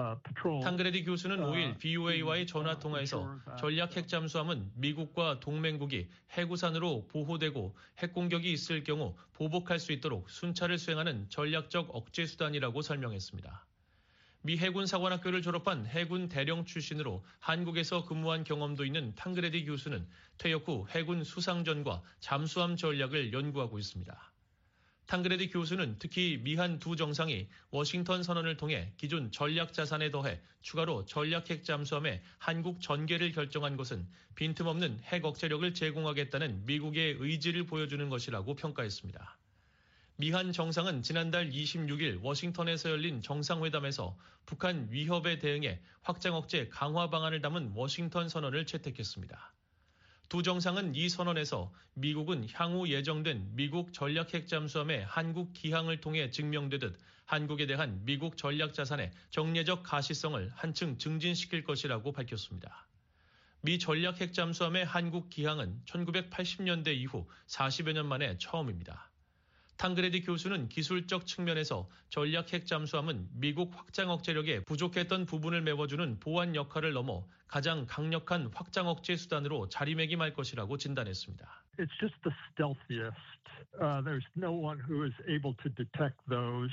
탕그레디 교수는 5일 BOA와의 전화통화에서 전략 핵 잠수함은 미국과 동맹국이 해구산으로 보호되고 핵 공격이 있을 경우 보복할 수 있도록 순찰을 수행하는 전략적 억제 수단이라고 설명했습니다. 미 해군 사관학교를 졸업한 해군 대령 출신으로 한국에서 근무한 경험도 있는 탕그레디 교수는 퇴역 후 해군 수상전과 잠수함 전략을 연구하고 있습니다. 탕그레디 교수는 특히 미한 두 정상이 워싱턴 선언을 통해 기존 전략 자산에 더해 추가로 전략 핵 잠수함의 한국 전개를 결정한 것은 빈틈없는 핵 억제력을 제공하겠다는 미국의 의지를 보여주는 것이라고 평가했습니다. 미한 정상은 지난달 26일 워싱턴에서 열린 정상회담에서 북한 위협에 대응해 확장 억제 강화 방안을 담은 워싱턴 선언을 채택했습니다. 두 정상은 이 선언에서 미국은 향후 예정된 미국 전략 핵 잠수함의 한국 기항을 통해 증명되듯 한국에 대한 미국 전략 자산의 정례적 가시성을 한층 증진시킬 것이라고 밝혔습니다. 미 전략 핵 잠수함의 한국 기항은 1980년대 이후 40여 년 만에 처음입니다. 탕그레디 교수는 기술적 측면에서 전략 핵 잠수함은 미국 확장 억제력에 부족했던 부분을 메워주는 보완 역할을 넘어 가장 강력한 확장 억제 수단으로 자리매김할 것이라고 진단했습니다. It's just the stealthiest. There's no one who is able to detect those.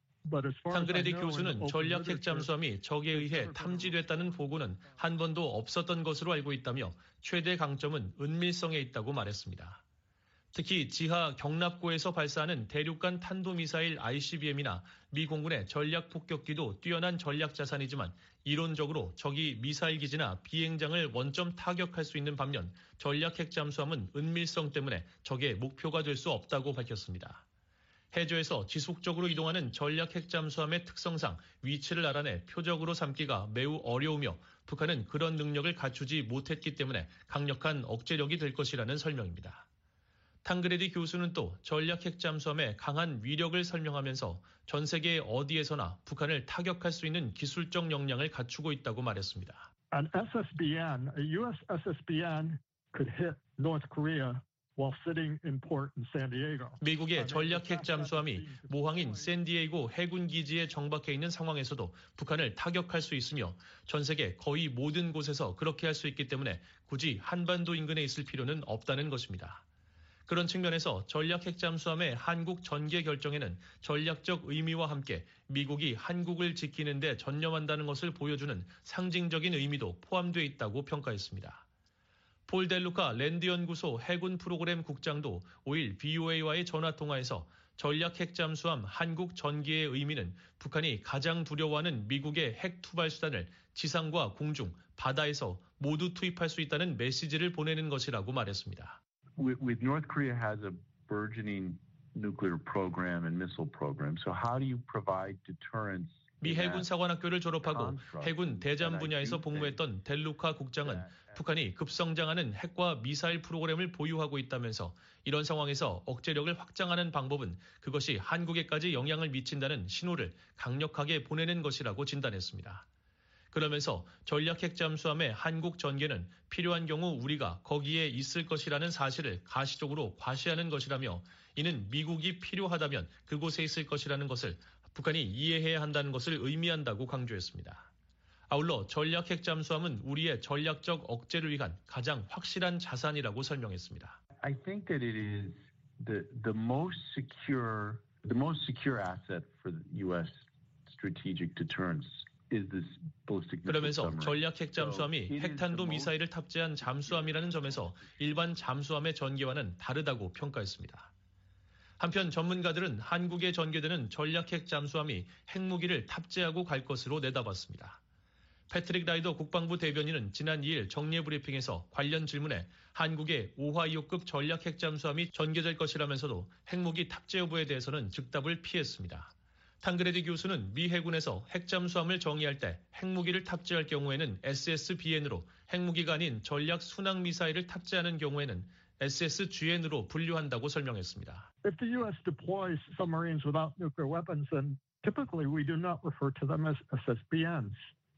탕그레디 교수는 전략 핵 잠수함이 적에 의해 탐지됐다는 보고는 한 번도 없었던 것으로 알고 있다며 최대 강점은 은밀성에 있다고 말했습니다. 특히 지하 경납고에서 발사하는 대륙간 탄도미사일 ICBM이나 미 공군의 전략 폭격기도 뛰어난 전략 자산이지만 이론적으로 적이 미사일 기지나 비행장을 원점 타격할 수 있는 반면 전략 핵 잠수함은 은밀성 때문에 적의 목표가 될 수 없다고 밝혔습니다. 해저에서 지속적으로 이동하는 전략 핵 잠수함의 특성상 위치를 알아내 표적으로 삼기가 매우 어려우며 북한은 그런 능력을 갖추지 못했기 때문에 강력한 억제력이 될 것이라는 설명입니다. 탕그레디 교수는 또 전략 핵 잠수함의 강한 위력을 설명하면서 전 세계 어디에서나 북한을 타격할 수 있는 기술적 역량을 갖추고 있다고 말했습니다. An SSBN, a US SSBN could hit North Korea while sitting in port in San Diego. 미국의 전략 핵 잠수함이 모항인 샌디에이고 해군 기지에 정박해 있는 상황에서도 북한을 타격할 수 있으며 전 세계 거의 모든 곳에서 그렇게 할 수 있기 때문에 굳이 한반도 인근에 있을 필요는 없다는 것입니다. 그런 측면에서 전략 핵 잠수함의 한국 전개 결정에는 전략적 의미와 함께 미국이 한국을 지키는 데 전념한다는 것을 보여주는 상징적인 의미도 포함되어 있다고 평가했습니다. 폴 델루카 랜드연구소 해군 프로그램 국장도 5일 BOA와의 전화통화에서 전략 핵 잠수함 한국 전개의 의미는 북한이 가장 두려워하는 미국의 핵 투발 수단을 지상과 공중, 바다에서 모두 투입할 수 있다는 메시지를 보내는 것이라고 말했습니다. With North Korea has a burgeoning nuclear program and missile program. So how do you provide deterrence? 미 해군 사관학교를 졸업하고 해군 대잠 분야에서 복무했던 델루카 국장은 북한이 급성장하는 핵과 미사일 프로그램을 보유하고 있다면서 이런 상황에서 억제력을 확장하는 방법은 그것이 한국에까지 영향을 미친다는 신호를 강력하게 보내는 것이라고 진단했습니다. 그러면서 전략 핵 잠수함의 한국 전개는 필요한 경우 우리가 거기에 있을 것이라는 사실을 가시적으로 과시하는 것이라며 이는 미국이 필요하다면 그곳에 있을 것이라는 것을 북한이 이해해야 한다는 것을 의미한다고 강조했습니다. 아울러 전략 핵 잠수함은 우리의 전략적 억제를 위한 가장 확실한 자산이라고 설명했습니다. I think that it is the most secure asset for the U.S. strategic deterrence is this ballistic missile 그러면서 submarine. 전략 핵 잠수함이 핵탄도 미사일을 탑재한 잠수함이라는 점에서 일반 잠수함의 전개와는 다르다고 평가했습니다. 한편 전문가들은 한국에 전개되는 전략 핵 잠수함이 핵무기를 탑재하고 갈 것으로 내다봤습니다. 패트릭 라이더 국방부 대변인은 지난 2일 정례 브리핑에서 관련 질문에 한국에 오하이오급 전략 핵 잠수함이 전개될 것이라면서도 핵무기 탑재 여부에 대해서는 즉답을 피했습니다. 탕그레디 교수는 미 해군에서 핵 잠수함을 정의할 때 핵무기를 탑재할 경우에는 SSBN으로 핵무기가 아닌 전략 순항 미사일을 탑재하는 경우에는 SSGN으로 분류한다고 설명했습니다. If the U.S. deploys submarines without nuclear weapons, then typically we do not refer to them as SSBNs.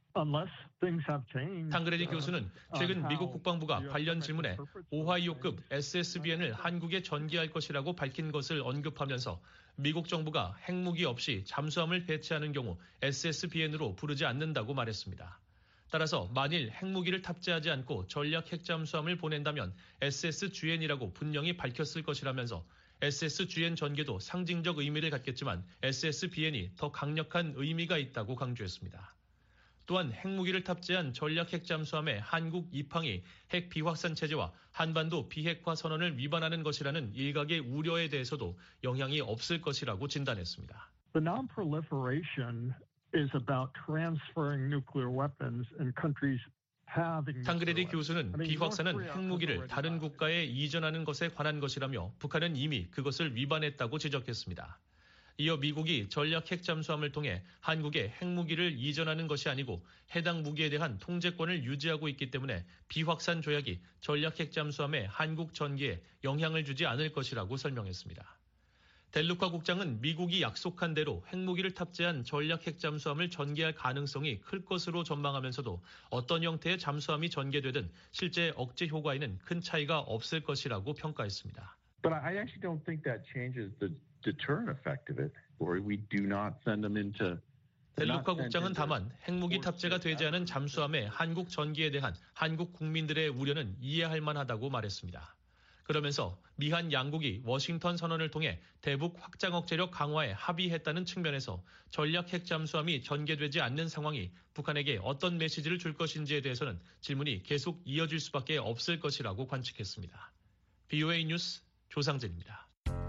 탕그레디 교수는 최근 미국 국방부가 관련 질문에 오하이오급 SSBN을 한국에 전개할 것이라고 밝힌 것을 언급하면서 미국 정부가 핵무기 없이 잠수함을 배치하는 경우 SSBN으로 부르지 않는다고 말했습니다. 따라서 만일 핵무기를 탑재하지 않고 전략 핵잠수함을 보낸다면 SSGN이라고 분명히 밝혔을 것이라면서 SSGN 전개도 상징적 의미를 갖겠지만 SSBN이 더 강력한 의미가 있다고 강조했습니다. 또한 핵무기를 탑재한 전략 핵잠수함의 한국 입항이 핵 비확산 체제와 한반도 비핵화 선언을 위반하는 것이라는 일각의 우려에 대해서도 영향이 없을 것이라고 진단했습니다. The non-proliferation is about transferring nuclear weapons and countries having. 탕그레디 교수는 비확산은 핵무기를 다른 국가에 이전하는 것에 관한 것이라며 북한은 이미 그것을 위반했다고 지적했습니다. 이어 미국이 전략 핵 잠수함을 통해 한국에 핵무기를 이전하는 것이 아니고 해당 무기에 대한 통제권을 유지하고 있기 때문에 비확산 조약이 전략 핵 잠수함의 한국 전개에 영향을 주지 않을 것이라고 설명했습니다. 델루카 국장은 미국이 약속한 대로 핵무기를 탑재한 전략 핵 잠수함을 전개할 가능성이 클 것으로 전망하면서도 어떤 형태의 잠수함이 전개되든 실제 억제 효과에는 큰 차이가 없을 것이라고 평가했습니다. But I actually don't think that changes the deterrent effect of it, or we do not send them into. 델루카 국장은 다만 핵무기 탑재가 되지 않은 잠수함의 한국 전기에 대한 한국 국민들의 우려는 이해할 만하다고 말했습니다. 그러면서 미한 양국이 워싱턴 선언을 통해 대북 확장 억제력 강화에 합의했다는 측면에서 전략 핵 잠수함이 전개되지 않는 상황이 북한에게 어떤 메시지를 줄 것인지에 대해서는 질문이 계속 이어질 수밖에 없을 것이라고 관측했습니다. BOA 뉴스 조상진입니다.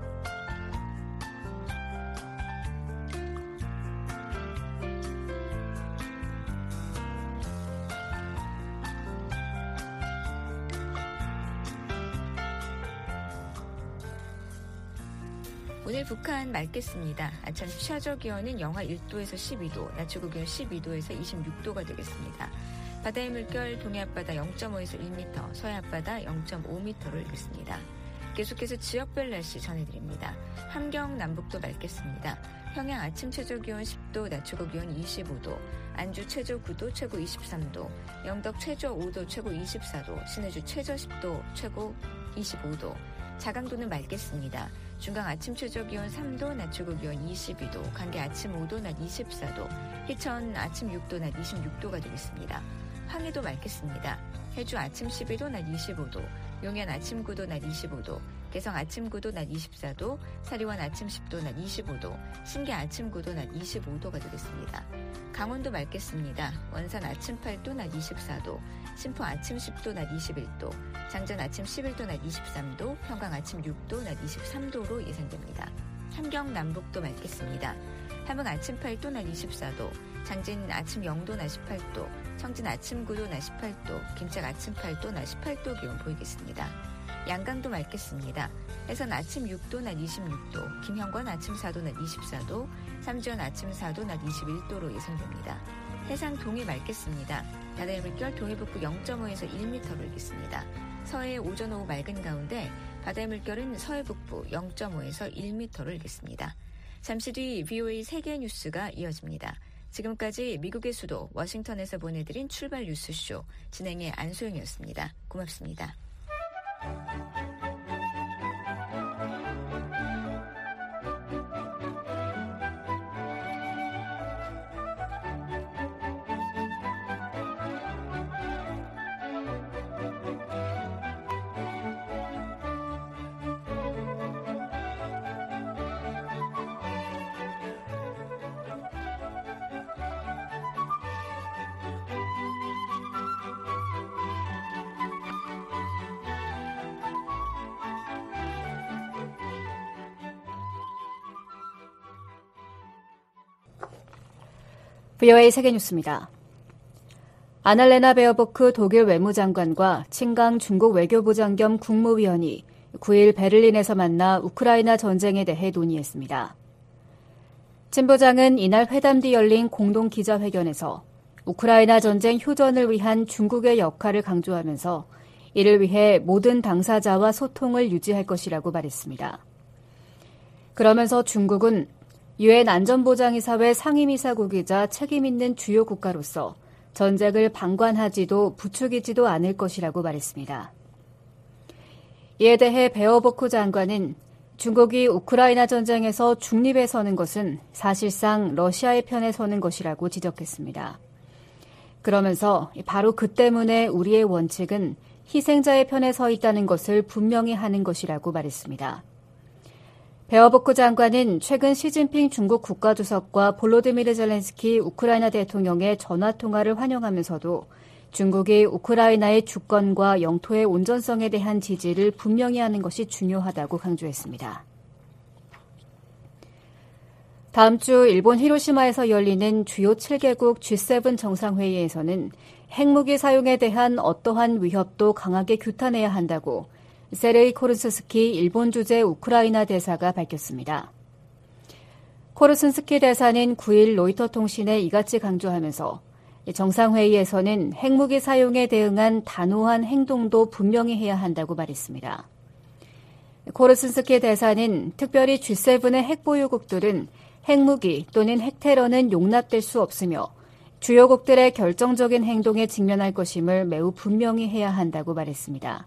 오늘 북한 맑겠습니다. 아침 최저 기온은 영하 1도에서 12도, 낮 최고 기온 12도에서 26도가 되겠습니다. 바다의 물결 동해 앞바다 0.5에서 1m, 서해 앞바다 0.5m로 일겠습니다. 계속해서 지역별 날씨 전해드립니다. 함경 남북도 맑겠습니다. 평양 아침 최저 기온 10도, 낮 최고 기온 25도, 안주 최저 9도, 최고 23도, 영덕 최저 5도, 최고 24도, 신의주 최저 10도, 최고 25도, 자강도는 맑겠습니다. 중강 아침 최저 기온 3도, 낮 최고 기온 22도, 간계 아침 5도, 낮 24도, 희천 아침 6도, 낮 26도가 되겠습니다. 황해도 맑겠습니다. 해주 아침 12도, 낮 25도, 용현 아침 9도, 낮 25도, 개성 아침 9도, 낮 24도, 사리원 아침 10도, 낮 25도, 신계 아침 9도, 낮 25도가 되겠습니다. 강원도 맑겠습니다. 원산 아침 8도, 낮 24도, 신포 아침 10도, 낮 21도, 장전 아침 11도, 낮 23도, 평강 아침 6도, 낮 23도로 예상됩니다. 함경 남북도 맑겠습니다. 함흥 아침 8도, 낮 24도, 장진 아침 0도, 낮 18도, 청진 아침 9도, 낮 18도, 김책 아침 8도, 낮 18도 기온 보이겠습니다. 양강도 맑겠습니다. 해선 아침 6도, 낮 26도, 김형관 아침 4도, 낮 24도, 삼지연 아침 4도, 낮 21도로 예상됩니다. 해상 동해 맑겠습니다. 바다의 물결 동해 북부 0.5에서 1m로 일겠습니다. 서해 오전 오후 맑은 가운데 바다의 물결은 서해 북부 0.5에서 1m로 일겠습니다. 잠시 뒤 BOA 세계 뉴스가 이어집니다. 지금까지 미국의 수도 워싱턴에서 보내드린 출발 뉴스쇼 진행의 안소영이었습니다. 고맙습니다. VOA 세계뉴스입니다. 아날레나 베어보크 독일 외무장관과 칭강 중국 외교부장 겸 국무위원이 9일 베를린에서 만나 우크라이나 전쟁에 대해 논의했습니다. 친 부장은 이날 회담 뒤 열린 공동 기자회견에서 우크라이나 전쟁 휴전을 위한 중국의 역할을 강조하면서 이를 위해 모든 당사자와 소통을 유지할 것이라고 말했습니다. 그러면서 중국은 유엔 안전보장이사회 상임이사국이자 책임 있는 주요 국가로서 전쟁을 방관하지도 부추기지도 않을 것이라고 말했습니다. 이에 대해 베어보크 장관은 중국이 우크라이나 전쟁에서 중립에 서는 것은 사실상 러시아의 편에 서는 것이라고 지적했습니다. 그러면서 바로 그 때문에 우리의 원칙은 희생자의 편에 서 있다는 것을 분명히 하는 것이라고 말했습니다. 베어보크 장관은 최근 시진핑 중국 국가주석과 볼로디미르 젤렌스키 우크라이나 대통령의 전화통화를 환영하면서도 중국이 우크라이나의 주권과 영토의 온전성에 대한 지지를 분명히 하는 것이 중요하다고 강조했습니다. 다음 주 일본 히로시마에서 열리는 주요 7개국 G7 정상회의에서는 핵무기 사용에 대한 어떠한 위협도 강하게 규탄해야 한다고 세르이 코르슨스키 일본 주재 우크라이나 대사가 밝혔습니다. 코르슨스키 대사는 9일 로이터 통신에 이같이 강조하면서 정상회의에서는 핵무기 사용에 대응한 단호한 행동도 분명히 해야 한다고 말했습니다. 코르슨스키 대사는 특별히 G7의 핵보유국들은 핵무기 또는 핵테러는 용납될 수 없으며 주요국들의 결정적인 행동에 직면할 것임을 매우 분명히 해야 한다고 말했습니다.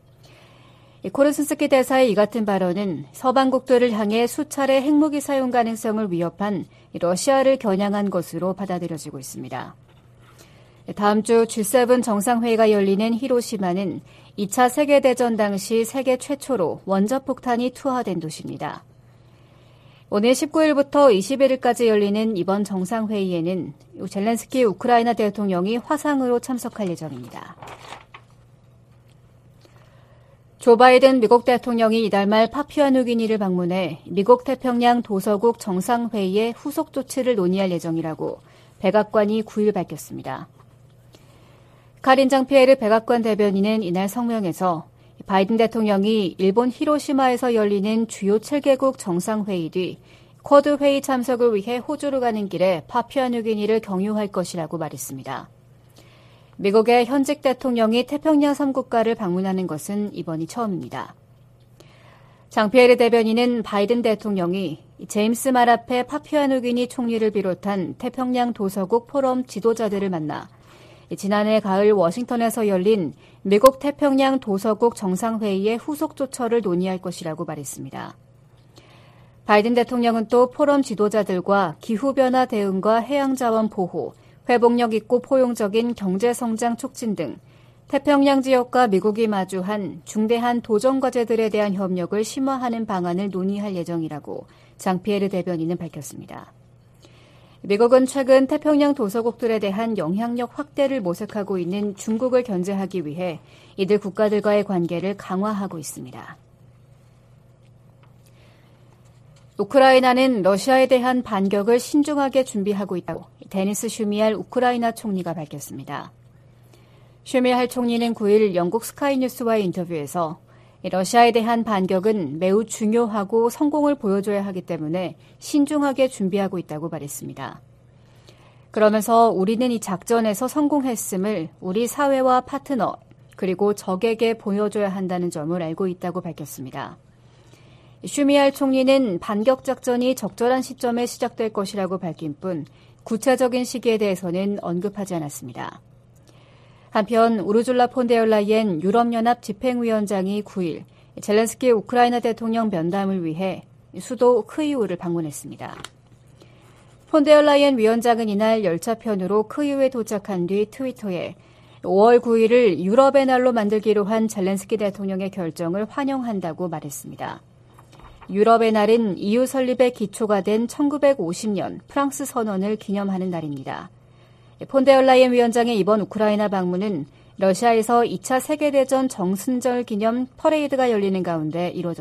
코르슨스키 대사의 이 같은 발언은 서방국들을 향해 수차례 핵무기 사용 가능성을 위협한 러시아를 겨냥한 것으로 받아들여지고 있습니다. 다음 주 G7 정상회의가 열리는 히로시마는 2차 세계대전 당시 세계 최초로 원자폭탄이 투하된 도시입니다. 오늘 19일부터 21일까지 열리는 이번 정상회의에는 젤렌스키 우크라이나 대통령이 화상으로 참석할 예정입니다. 조 바이든 미국 대통령이 이달 말 파푸아뉴기니를 방문해 미국 태평양 도서국 정상회의의 후속 조치를 논의할 예정이라고 백악관이 9일 밝혔습니다. 카린 장피에르 백악관 대변인은 이날 성명에서 바이든 대통령이 일본 히로시마에서 열리는 주요 7개국 정상회의 뒤 쿼드 회의 참석을 위해 호주로 가는 길에 파푸아뉴기니를 경유할 것이라고 말했습니다. 미국의 현직 대통령이 태평양 3국가를 방문하는 것은 이번이 처음입니다. 장피에르 대변인은 바이든 대통령이 제임스 마라페 파푸아뉴기니 총리를 비롯한 태평양 도서국 포럼 지도자들을 만나 지난해 가을 워싱턴에서 열린 미국 태평양 도서국 정상회의의 후속 조처를 논의할 것이라고 말했습니다. 바이든 대통령은 또 포럼 지도자들과 기후변화 대응과 해양자원 보호, 회복력 있고 포용적인 경제성장 촉진 등 태평양 지역과 미국이 마주한 중대한 도전 과제들에 대한 협력을 심화하는 방안을 논의할 예정이라고 장피에르 대변인은 밝혔습니다. 미국은 최근 태평양 도서국들에 대한 영향력 확대를 모색하고 있는 중국을 견제하기 위해 이들 국가들과의 관계를 강화하고 있습니다. 우크라이나는 러시아에 대한 반격을 신중하게 준비하고 있다고 데니스 슈미할 우크라이나 총리가 밝혔습니다. 슈미할 총리는 9일 영국 스카이뉴스와의 인터뷰에서 러시아에 대한 반격은 매우 중요하고 성공을 보여줘야 하기 때문에 신중하게 준비하고 있다고 말했습니다. 그러면서 우리는 이 작전에서 성공했음을 우리 사회와 파트너 그리고 적에게 보여줘야 한다는 점을 알고 있다고 밝혔습니다. 슈미할 총리는 반격 작전이 적절한 시점에 시작될 것이라고 밝힌 뿐 구체적인 시기에 대해서는 언급하지 않았습니다. 한편 우르줄라 폰데얼라이엔 유럽연합 집행위원장이 9일 젤렌스키 우크라이나 대통령 면담을 위해 수도 크이우를 방문했습니다. 폰데얼라이엔 위원장은 이날 열차편으로 크이우에 도착한 뒤 트위터에 5월 9일을 유럽의 날로 만들기로 한 젤렌스키 대통령의 결정을 환영한다고 말했습니다. 유럽의 날은 EU 설립의 기초가 된 1950년 프랑스 선언을 기념하는 날입니다. 폰데얼라이엔 위원장의 이번 우크라이나 방문은 러시아에서 2차 세계대전 정승절 기념 퍼레이드가 열리는 가운데 이루어졌습니다.